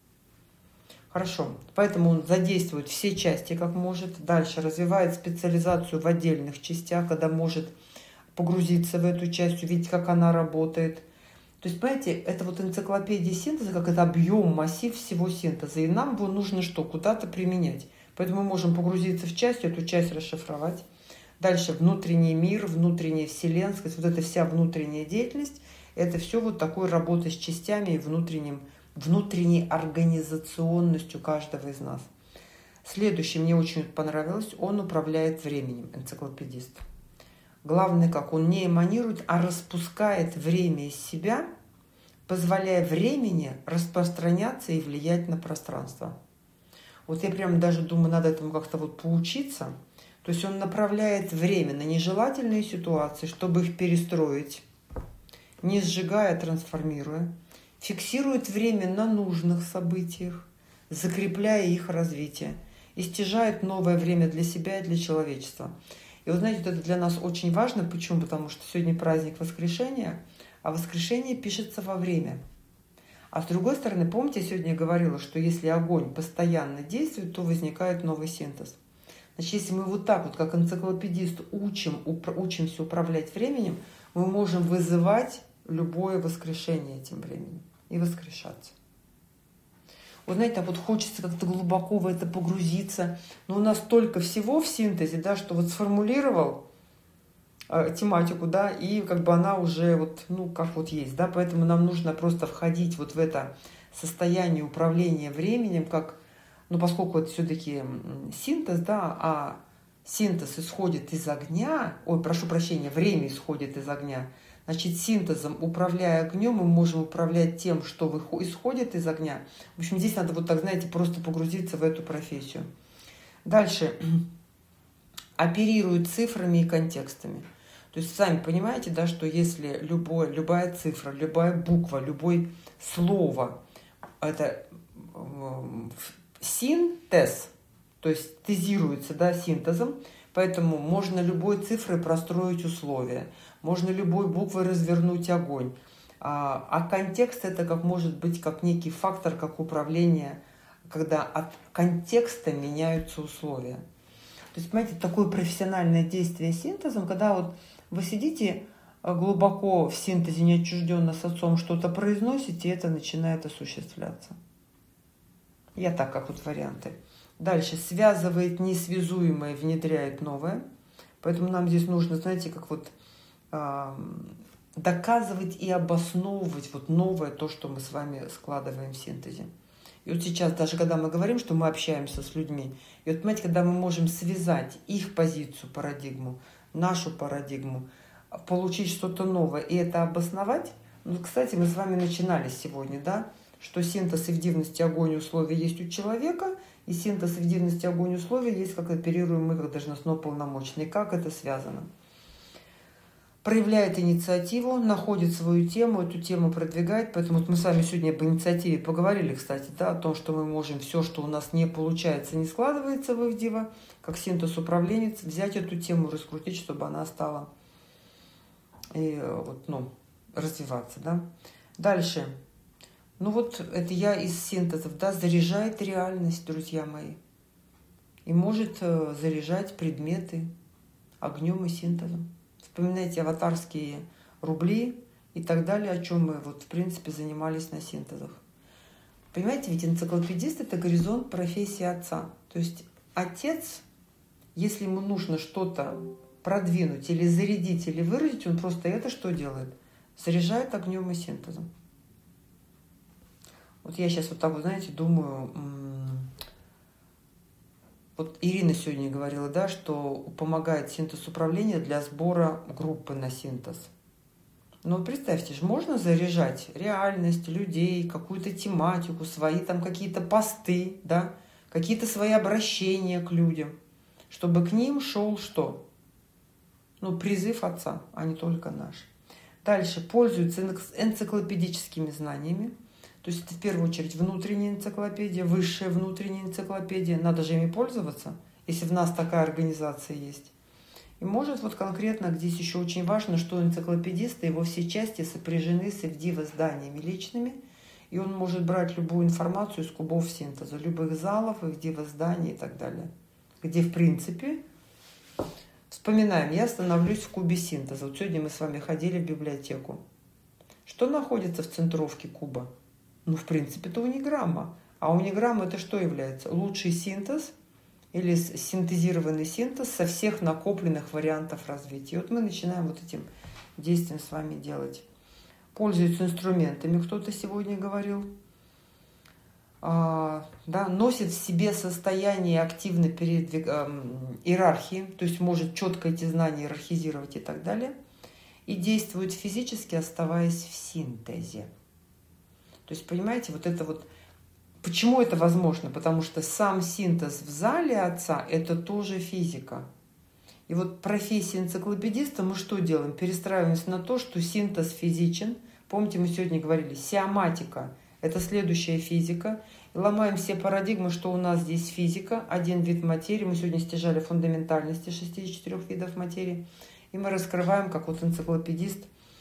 Хорошо. Поэтому он задействует все части, как может. Дальше развивает специализацию в отдельных частях, когда может погрузиться в эту часть, увидеть, как она работает. То есть, понимаете, это вот энциклопедия синтеза, как это объем, массив всего синтеза. И нам его нужно что? Куда-то применять. Поэтому мы можем погрузиться в часть, эту часть расшифровать. Дальше внутренний мир, внутренняя вселенскость, вот эта вся внутренняя деятельность, это все вот такой работа с частями и внутренней организационностью каждого из нас. Следующее мне очень понравилось, он управляет временем, энциклопедист. Главное, как он не эманирует, а распускает время из себя, позволяя времени распространяться и влиять на пространство. Вот я прям даже думаю, надо этому как-то вот поучиться. То есть он направляет время на нежелательные ситуации, чтобы их перестроить, не сжигая, а трансформируя. Фиксирует время на нужных событиях, закрепляя их развитие. И стяжает новое время для себя и для человечества. И вот знаете, вот это для нас очень важно. Почему? Потому что сегодня праздник Воскрешения, а воскрешение пишется во время. А с другой стороны, помните, я сегодня говорила, что если огонь постоянно действует, то возникает новый синтез. Значит, если мы вот так вот, как энциклопедист, учимся управлять временем, мы можем вызывать любое воскрешение этим временем и воскрешаться. Вот знаете, вот хочется как-то глубоко в это погрузиться, но у нас столько всего в синтезе, да, что вот сформулировал тематику, да, и как бы она уже вот, ну, как вот есть, да, поэтому нам нужно просто входить вот в это состояние управления временем, как, ну, поскольку это все-таки синтез, да, а синтез исходит из огня, ой, прошу прощения, время исходит из огня, значит, синтезом, управляя огнем, мы можем управлять тем, что исходит из огня. В общем, здесь надо вот так, знаете, просто погрузиться в эту профессию. Дальше. Оперирует цифрами и контекстами. То есть, сами понимаете, да, что если любая цифра, любая буква, любое слово, это синтез, то есть тезируется, да, синтезом, поэтому можно любой цифрой простроить условия, можно любой буквой развернуть огонь. А контекст это как может быть как некий фактор, как управление, когда от контекста меняются условия. То есть, понимаете, такое профессиональное действие синтезом, когда вот вы сидите глубоко в синтезе, неотчужденно с отцом что-то произносите, и это начинает осуществляться. Я так, как вот варианты. Дальше. Связывает несвязуемое, внедряет новое. Поэтому нам здесь нужно, знаете, как вот доказывать и обосновывать вот новое, то, что мы с вами складываем в синтезе. И вот сейчас, даже когда мы говорим, что мы общаемся с людьми, и вот, понимаете, когда мы можем связать их позицию, парадигму, нашу парадигму, получить что-то новое и это обосновать. Ну, кстати, мы с вами начинали сегодня, да, что синтез и в дивности огонь условий есть у человека, и синтез и в дивности огонь условий есть, как оперируем мы, как должностно полномочный. Как это связано? проявляет инициативу, находит свою тему, эту тему продвигает. Поэтому вот мы с вами сегодня об инициативе поговорили, кстати, да, о том, что мы можем все, что у нас не получается, не складывается в Ивдива, как синтез-управленец, взять эту тему, раскрутить, чтобы она стала и, вот, ну, развиваться. Да. Дальше. Ну вот это я из синтезов, да, заряжает реальность, друзья мои. И может заряжать предметы огнем и синтезом. Вспоминайте аватарские рубли и так далее, о чем мы вот в принципе занимались на синтезах. Понимаете, ведь энциклопедист — это горизонт профессии отца. То есть отец, если ему нужно что-то продвинуть или зарядить, или выразить, он просто это что делает? Заряжает огнем и синтезом. Вот я сейчас вот так вот, знаете, думаю, вот Ирина сегодня говорила, да, что помогает синтез управления для сбора группы на синтез. Но представьте же, можно заряжать реальность, людей, какую-то тематику, свои там какие-то посты, да, какие-то свои обращения к людям, чтобы к ним шел что? Ну, призыв отца, а не только наш. Дальше пользуются энциклопедическими знаниями. То есть это в первую очередь внутренняя энциклопедия, высшая внутренняя энциклопедия. Надо же ими пользоваться, если в нас такая организация есть. И может вот конкретно здесь еще очень важно, что энциклопедисты, его все части сопряжены с Ивдива зданиями личными, и он может брать любую информацию из кубов синтеза, любых залов, Ивдива зданий и так далее. Где в принципе, вспоминаем, я становлюсь в кубе синтеза. Вот сегодня мы с вами ходили в библиотеку. Что находится в центровке куба? Ну, в принципе, это униграмма. А униграмма это что является? Лучший синтез или синтезированный синтез со всех накопленных вариантов развития. И вот мы начинаем вот этим действием с вами делать. Пользуются инструментами, кто-то сегодня говорил. Да, носит в себе состояние активной иерархии, то есть может четко эти знания иерархизировать и так далее. И действует физически, оставаясь в синтезе. То есть, понимаете, вот это вот... Почему это возможно? Потому что сам синтез в зале отца – это тоже физика. И вот профессия энциклопедиста мы что делаем? Перестраиваемся на то, что синтез физичен. Помните, мы сегодня говорили, сиоматика – это следующая физика. И ломаем все парадигмы, что у нас здесь физика, один вид материи. Мы сегодня стяжали фундаментальности 64 видов материи. И мы раскрываем, как вот энциклопедист,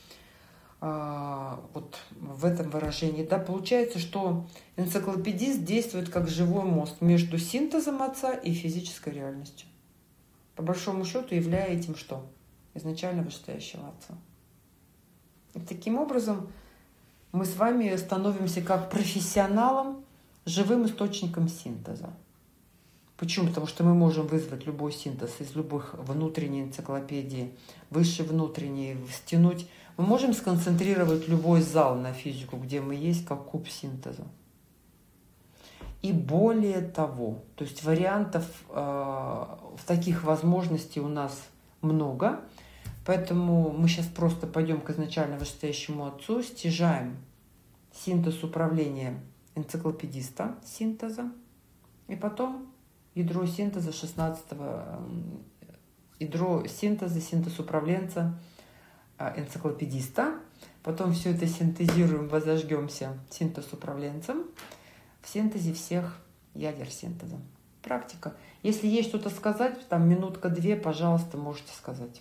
вот в этом выражении. Да, получается, что энциклопедист действует как живой мост между синтезом отца и физической реальностью. По большому счету, являя этим что? Изначально вышестоящего отца. И таким образом мы с вами становимся как профессионалом, живым источником синтеза. Почему? Потому что мы можем вызвать любой синтез из любых внутренней энциклопедии, высшей внутренней, стянуть. Мы можем сконцентрировать любой зал на физику, где мы есть, как куб синтеза. И более того, то есть вариантов таких возможностей у нас много, поэтому мы сейчас просто пойдем к изначально вышестоящему отцу, стяжаем синтез управления энциклопедиста синтеза, и потом ядро синтеза 16-го, ядро синтеза, синтез управленца энциклопедиста. Потом все это синтезируем, возожгемся синтез управленцем в синтезе всех ядер синтеза. Практика. Если есть что-то сказать, там минутка-две, пожалуйста, можете сказать.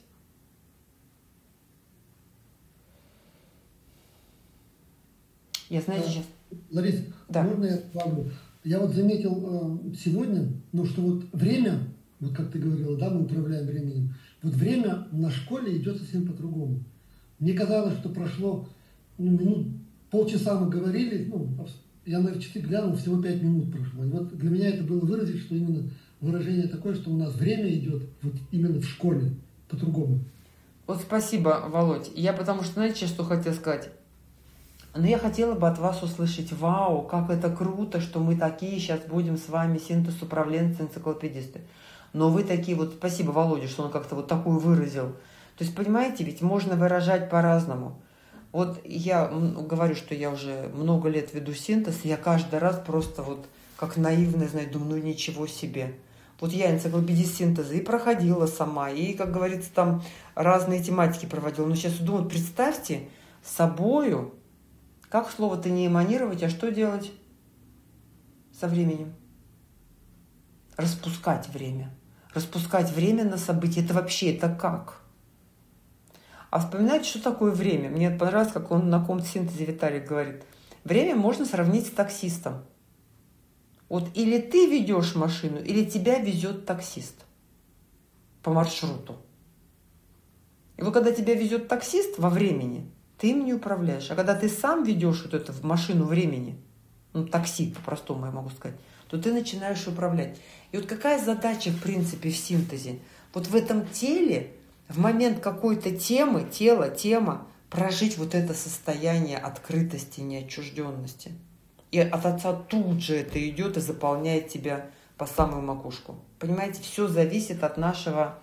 Я, знаете, сейчас... Лариса, да. Можно я добавлю? Я вот заметил сегодня, ну, что вот время, вот как ты говорила, да, мы управляем временем, вот время на школе идет совсем по-другому. Мне казалось, что прошло минут, полчаса мы говорили, ну, я на часы глянул, всего 5 минут прошло. И вот для меня это было выразить, что именно выражение такое, что у нас время идет вот именно в школе по-другому. Вот спасибо, Володь. Я потому что, знаете, что хотела сказать? Но я хотела бы от вас услышать: вау, как это круто, что мы такие сейчас будем с вами синтез управленцы, энциклопедисты. Но вы такие вот, спасибо Володе, что он как-то вот такую выразил. То есть, понимаете, ведь можно выражать по-разному. Вот я говорю, что я уже много лет веду синтез, и я каждый раз просто вот как наивно, знаю, думаю, ну ничего себе. Вот я энциклопедист синтеза и проходила сама, и, как говорится, там разные тематики проводила. Но сейчас думаю, представьте собою, как слово-то не эманировать, а что делать со временем? Распускать время. Распускать время на события. Это вообще, это как? А вспоминайте, что такое время. Мне понравилось, как он на каком-то синтезе Виталик говорит. Время можно сравнить с таксистом. Вот или ты ведешь машину, или тебя везет таксист по маршруту. И вот когда тебя везет таксист во времени, ты им не управляешь. А когда ты сам ведешь вот эту машину времени, ну, такси, по-простому я могу сказать, то ты начинаешь управлять. И вот какая задача, в принципе, в синтезе? Вот в этом теле, в момент какой-то темы, тема, прожить вот это состояние открытости, неотчужденности. И от Отца тут же это идет и заполняет тебя по самую макушку. Понимаете, все зависит от нашего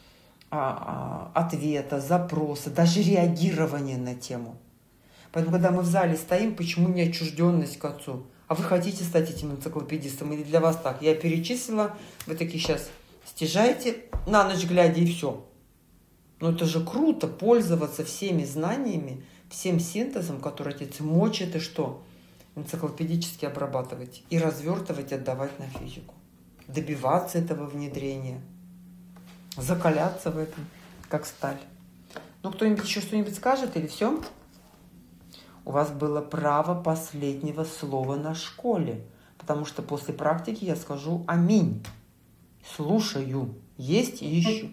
ответа, запроса, даже реагирования на тему. Поэтому, когда мы в зале стоим, почему неотчужденность к Отцу? А вы хотите стать этим энциклопедистом? Или для вас так? Я перечислила, вы такие сейчас стяжаете на ночь глядя и все. Но это же круто пользоваться всеми знаниями, всем синтезом, который Отец мочит и что? Энциклопедически обрабатывать и развертывать, отдавать на физику. Добиваться этого внедрения. Закаляться в этом, как сталь. Ну, кто-нибудь еще что-нибудь скажет или все? У вас было право последнего слова на школе, потому что после практики я скажу аминь. Слушаю. Есть и еще.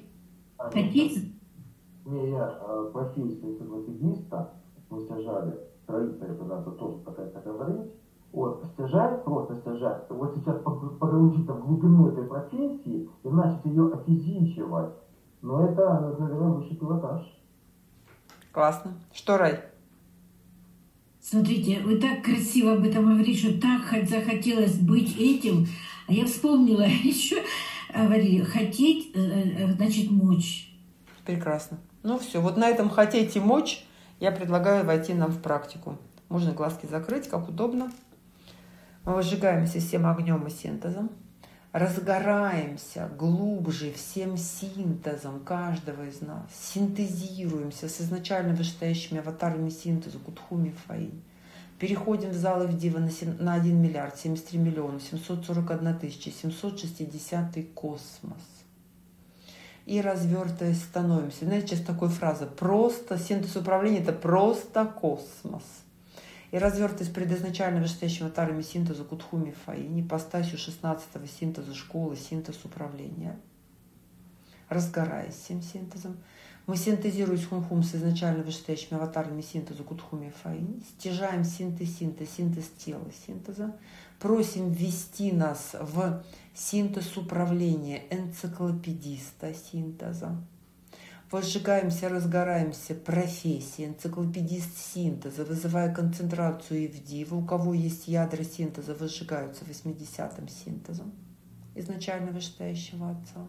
Не, я профессию энциклопедиста мы стяжали, строителя, когда тоже так говорить. Вот, стяжать, просто стяжать, вот сейчас погрузить в глубину этой профессии и начать ее офизичивать. Но это, наверное, высший пилотаж. Классно. Что, Рай? Смотрите, вы так красиво об этом говорите, что так захотелось быть этим. А я вспомнила еще, говорили, хотеть, значит, мочь. Прекрасно. Ну все, вот на этом хотеть и мочь я предлагаю войти нам в практику. Можно глазки закрыть, как удобно. Мы выжигаемся всем огнем и синтезом. Разгораемся глубже всем синтезом каждого из нас. Синтезируемся с изначально вышестоящими аватарами синтеза Кутхуми Фаи. Переходим в зал Ивдива на 1 миллиард 73 миллиона 741 тысяча 760 космос. И развертываясь, становимся. Знаете, сейчас такая фраза. Просто синтез управления – это просто космос. И развертываясь перед изначально вышестоящими аватарами синтеза Кутхуми Фаи, непостасью 16-го синтеза школы, синтез управления, разгораясь всем синтезом, мы синтезируем хум-хум с изначально вышестоящими аватарами синтеза Кутхуми Фаи, стяжаем синтез тела синтеза, просим ввести нас в синтез управления энциклопедиста синтеза. Возжигаемся, разгораемся профессии, энциклопедист синтеза, вызывая концентрацию Ивдива. У кого есть ядра синтеза, возжигаются 80-м синтезом изначально вышестоящего Отца.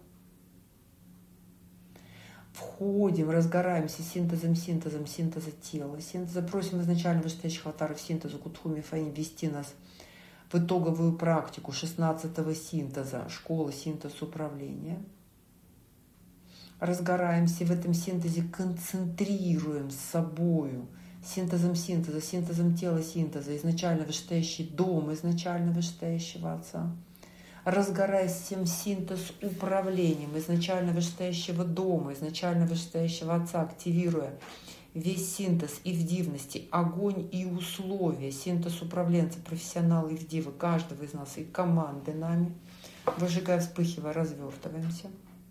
Входим, разгораемся синтеза тела, синтеза. Просим изначально вышестоящих аватаров синтеза Кутхуми Фаи ввести нас в итоговую практику 16-го синтеза, школы синтез управления. Разгораемся в этом синтезе, концентрируем с собою синтезом тела синтеза, изначально вышестоящий дом, изначально вышестоящего Отца. Разгораясь всем синтез управлением изначально вышестоящего дома, изначально вышестоящего Отца, активируя весь синтез ивдивности, огонь и условия, синтез управленца, профессионала ивдива, каждого из нас и команды нами, выжигая, вспыхивая, развертываемся.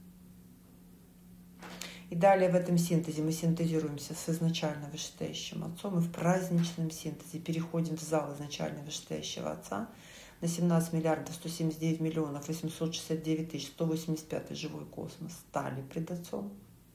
И далее в этом синтезе мы синтезируемся с изначально вышестоящим Отцом, и в праздничном синтезе переходим в зал изначально вышестоящего Отца на 17 миллиардов 179 миллионов 869 тысяч 185 живой космос стали пред Отцом.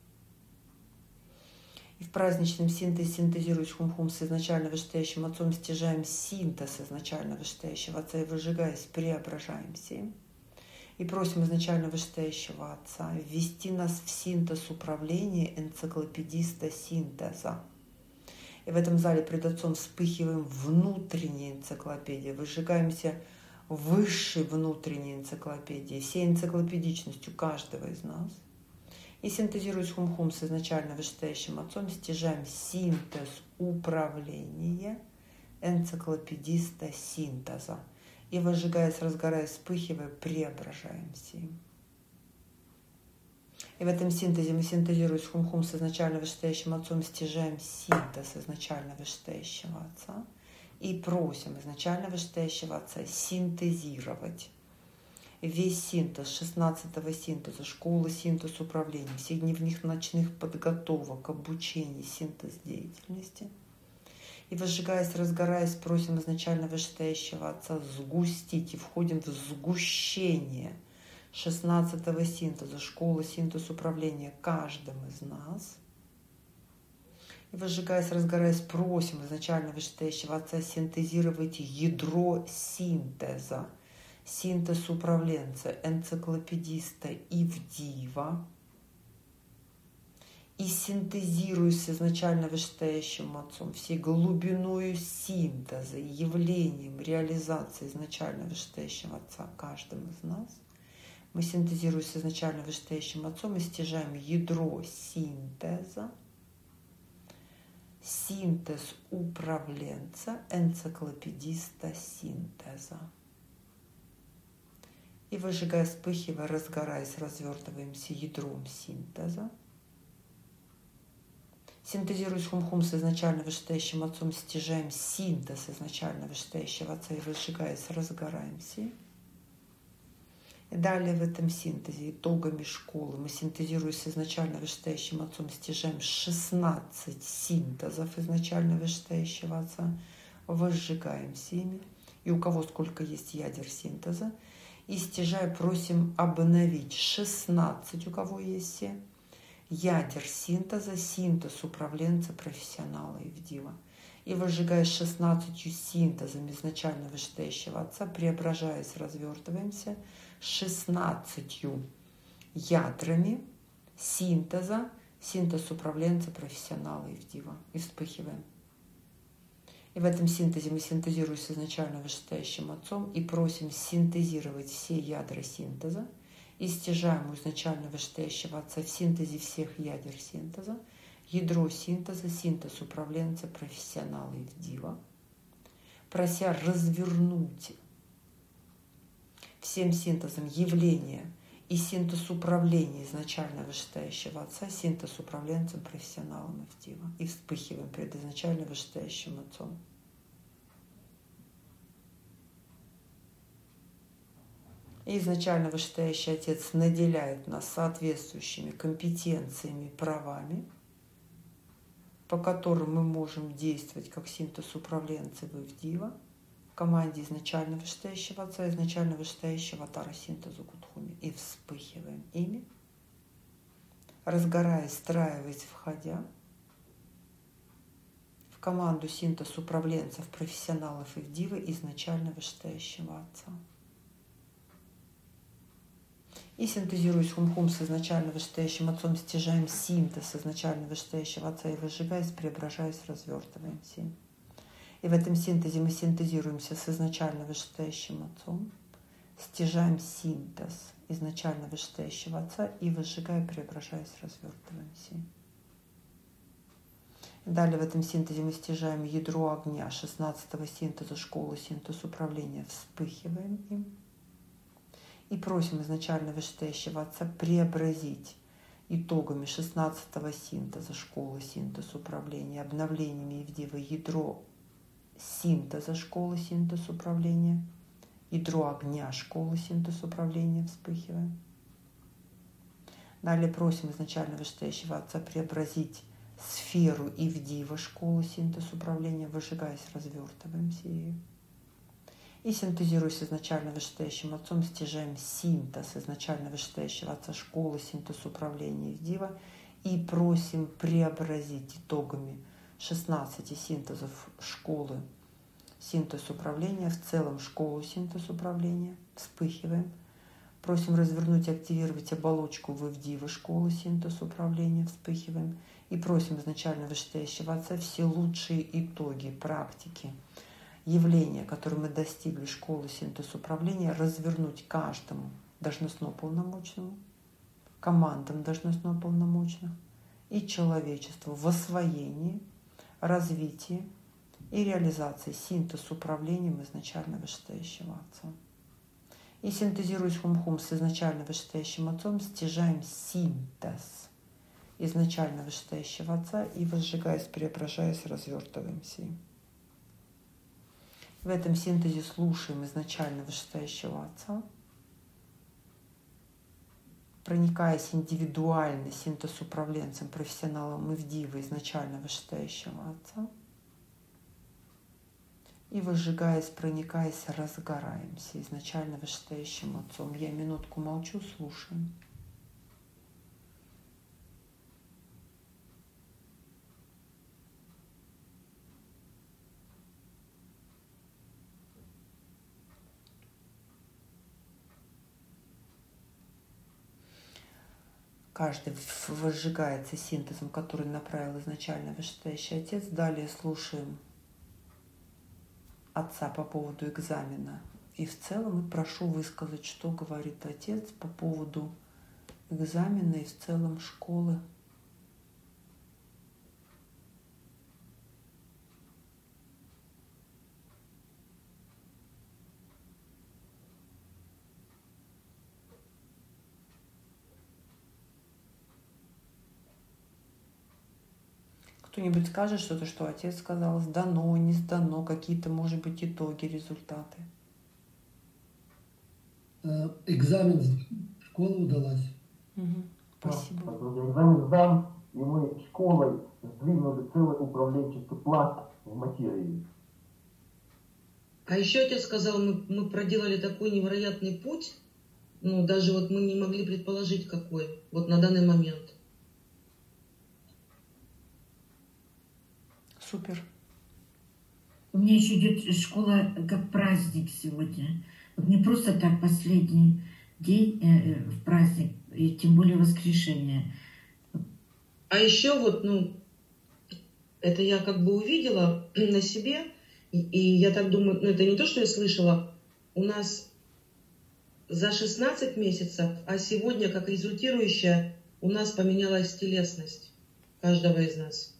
И в праздничном синтезе, синтезируясь хум-хум с изначально вышестоящим Отцом, стяжаем синтез изначально вышестоящего Отца и, выжигаясь, преображаемся им. И просим изначально вышестоящего Отца ввести нас в синтез управления энциклопедиста синтеза. И в этом зале пред Отцом вспыхиваем внутренней энциклопедией, выжигаемся высшей внутренней энциклопедией, всей энциклопедичностью каждого из нас. И синтезируясь хум-хум с изначально вышестоящим отцом, стяжаем синтез управления энциклопедиста синтеза. И возжигаясь, разгораясь, вспыхивая, преображаемся им. И в этом синтезе мы, синтезируясь хум-хум с изначально вышестоящим отцом, стяжаем синтез изначально вышестоящего отца и просим изначально вышестоящего отца синтезировать весь синтез 16-го синтеза, школы синтез управления, всех дневных ночных подготовок, обучений, синтез деятельности. И возжигаясь, разгораясь, просим изначально вышестоящего отца сгустить и входим в сгущение 16-го синтеза, школы синтез управления каждым из нас. И возжигаясь, разгораясь, просим изначально вышестоящего отца синтезировать ядро синтеза, синтез управленца, энциклопедиста Ивдиева. И синтезируясь с изначально вышестоящим отцом, всей глубиною синтеза, явлением реализации изначально вышестоящего отца каждым из нас, мы синтезируясь с изначально вышестоящим отцом и стяжаем ядро синтеза, синтез управленца, энциклопедиста синтеза. И выжигая, вспыхивая, разгораясь, развертываемся ядром синтеза. Синтезируясь хум-хум с изначально вышестоящим отцом, стяжаем синтез изначально вышестоящего отца и выжигаясь, разгораемся. И далее в этом синтезе итогами школы мы, синтезируясь с изначально вышестоящим отцом, стяжаем 16 синтезов изначально вышестоящего отца, возжигаемся ими. И у кого сколько есть ядер синтеза. И стяжая, просим обновить 16, у кого есть все, ядер синтеза, синтез управленца, профессионала Ивдива. И возжигая 16 синтезами изначально вышестоящего отца, преображаясь, развертываемся 16 ядрами синтеза, синтез управленца, профессионала Ивдива. И вспыхиваем. И в этом синтезе мы синтезируем с изначально вышестоящим отцом и просим синтезировать все ядра синтеза и стяжаем у изначально вышестоящего отца в синтезе всех ядер синтеза, ядро синтеза, синтез управленца, профессионала Ивдива, прося развернуть всем синтезом явления и синтез управления изначально вышестоящего отца, синтез управленцем, профессионалом Ивдива. И вспыхиваем перед изначально вышестоящим отцом. И изначально вышестоящий отец наделяет нас соответствующими компетенциями, правами, по которым мы можем действовать как синтез управленцев Ивдива в команде изначально вышестоящего отца, изначально вышестоящего тара синтезу Кутхуми. И вспыхиваем ими, разгораясь, встраиваясь, входя в команду синтез управленцев, профессионалов Ивдива изначально вышестоящего отца. И синтезируясь хум-хум с изначально вышестоящим отцом, стяжаем синтез изначально вышестоящего отца и выжигаясь, преображаясь, развертываемся. И в этом синтезе мы синтезируемся с изначально вышестоящим отцом, стяжаем синтез изначально вышестоящего отца и выжигая, преображаясь, развертываемся. И далее в этом синтезе мы стяжаем ядро огня 16-го синтеза, школы синтез управления, вспыхиваем им. И просим изначально вышестоящего отца преобразить итогами 16-го синтеза, школы синтез управления, обновлениями Ивдива ядро синтеза, школы синтез управления, ядро огня, школы синтез управления, вспыхиваем. Далее просим изначально вышестоящего отца преобразить сферу Ивдива, школы синтез управления, выжигаясь, развертываемся ее. И синтезируясь изначально вышестоящим отцом, стяжаем синтез изначально вышестоящего отца, школы синтез управления Ивдива и просим преобразить итогами 16 синтезов школы синтез управления в целом школу синтез управления. Вспыхиваем. Просим развернуть и активировать оболочку в Ивдива школы синтез управления. Вспыхиваем. И просим изначально вышестоящего отца все лучшие итоги практики явления, которые мы достигли школы синтез управления, развернуть каждому должностно полномочному, командам должностно полномочных и человечеству в освоении, развитии и реализации синтез управлением изначально вышестоящего Отца. И синтезируясь хум-хум с изначально вышестоящим Отцом, стяжаем синтез изначально вышестоящего Отца и, возжигаясь, преображаясь, развертываемся им. В этом синтезе слушаем изначально вышестоящего Отца, проникаясь индивидуально синтез-управленцем, профессионалом Ивдива изначально вышестоящего Отца, и, возжигаясь, проникаясь, разгораемся изначально вышестоящим Отцом. Я минутку молчу, слушаем. Каждый возжигается синтезом, который направил изначально вышестоящий Отец. Далее слушаем Отца по поводу экзамена. И в целом и прошу высказать, что говорит Отец по поводу экзамена и в целом школы. Кто-нибудь скажет что-то, что Отец сказал, сдано, не сдано, какие-то, может быть, итоги, результаты? Экзамен, школа удалась. Спасибо. Экзамен сдан, и мы школой сдвинули целый управленческий пласт в материи. А еще Отец сказал, мы проделали такой невероятный путь, ну, даже вот мы не могли предположить, какой, вот на данный момент. Супер. У меня еще идет школа как праздник сегодня. Вот не просто так последний день в праздник, и тем более воскрешение. А еще вот, ну, это я как бы увидела на себе, и я так думаю, ну, это не то, что я слышала, у нас за 16 месяцев, а сегодня, как результирующая, у нас поменялась телесность каждого из нас.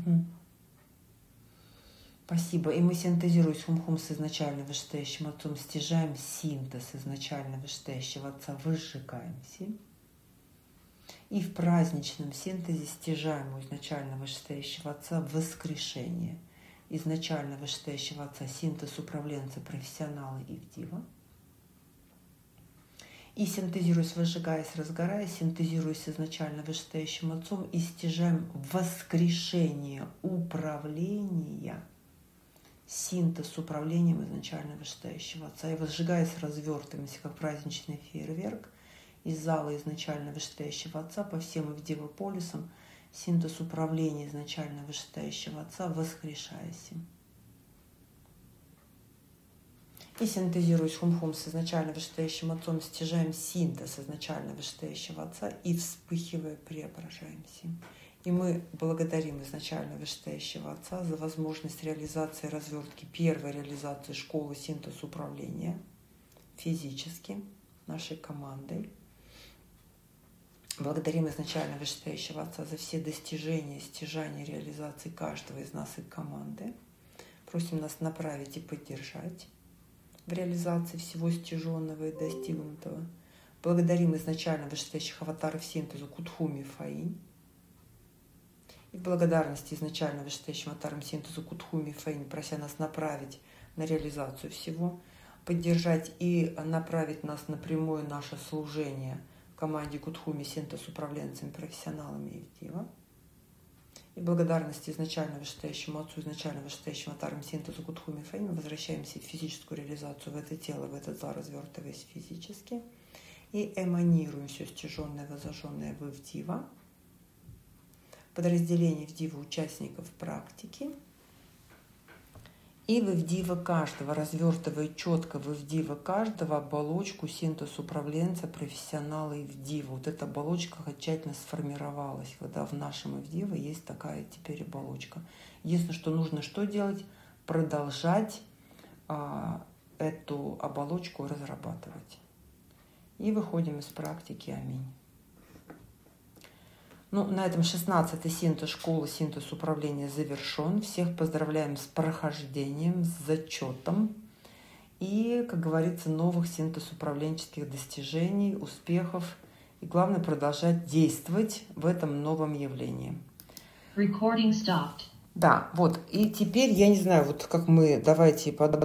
Спасибо. И мы, синтезируясь хум-хум с изначально вышестоящим Отцом, стяжаем синтез изначально вышестоящего Отца, выжигаемся. И в праздничном синтезе стяжаем у изначально вышестоящего Отца воскрешение изначально вышестоящего Отца, синтез управленца, профессионала Ивдива. И синтезируясь, выжигаясь, разгораясь, синтезируясь изначально вышестоящим Отцом и стяжаем воскрешение управления, синтез управлением изначально вышестоящего Отца. И возжигаясь, развертываемся, как праздничный фейерверк, из зала изначально вышестоящего Отца по всем Ивдива-полюсам, синтез управления изначально вышестоящего Отца, воскрешаясь им. И синтезируясь хум-хум с изначально вышестоящим Отцом, стяжаем синтез изначально вышестоящего Отца и, вспыхивая, преображаемся. И мы благодарим изначально вышестоящего Отца за возможность реализации развертки, первой реализации школы синтез управления физически нашей командой. Благодарим изначально вышестоящего Отца за все достижения, стяжания, реализации каждого из нас и команды. Просим нас направить и поддержать в реализации всего стяженного и достигнутого. Благодарим изначально вышестоящих аватаров синтезу Кутхуми Фаинь. И в благодарности изначально вышестоящим аватарам синтезу Кутхуми Фаинь, прося нас направить на реализацию всего, поддержать и направить нас напрямую наше служение в команде Кутхуми синтез управленцами, профессионалами Ивдива. И благодарности изначально вышестоящему Отцу, изначально вышестоящим аватарам синтезу Кутхуми Фаинь, мы возвращаемся в физическую реализацию, в это тело, в этот зал, развертываясь физически. И эманируем все стяженное, возожженное в Ивдива. Подразделение Ивдива участников практики. И в Ивдива каждого, развертывая четко в Ивдива каждого оболочку синтез управленца, профессионала Ивдива. Вот эта оболочка окончательно сформировалась, когда в нашем Ивдива есть такая теперь оболочка. Единственное, что нужно что делать? Продолжать эту оболочку разрабатывать. И выходим из практики. Аминь. Ну, на этом 16-й синтез школы, синтез управления завершен. Всех поздравляем с прохождением, с зачетом. И, как говорится, новых синтез управленческих достижений, успехов. И главное, продолжать действовать в этом новом явлении. Recording stopped. Да, вот. И теперь, я не знаю, вот как мы, давайте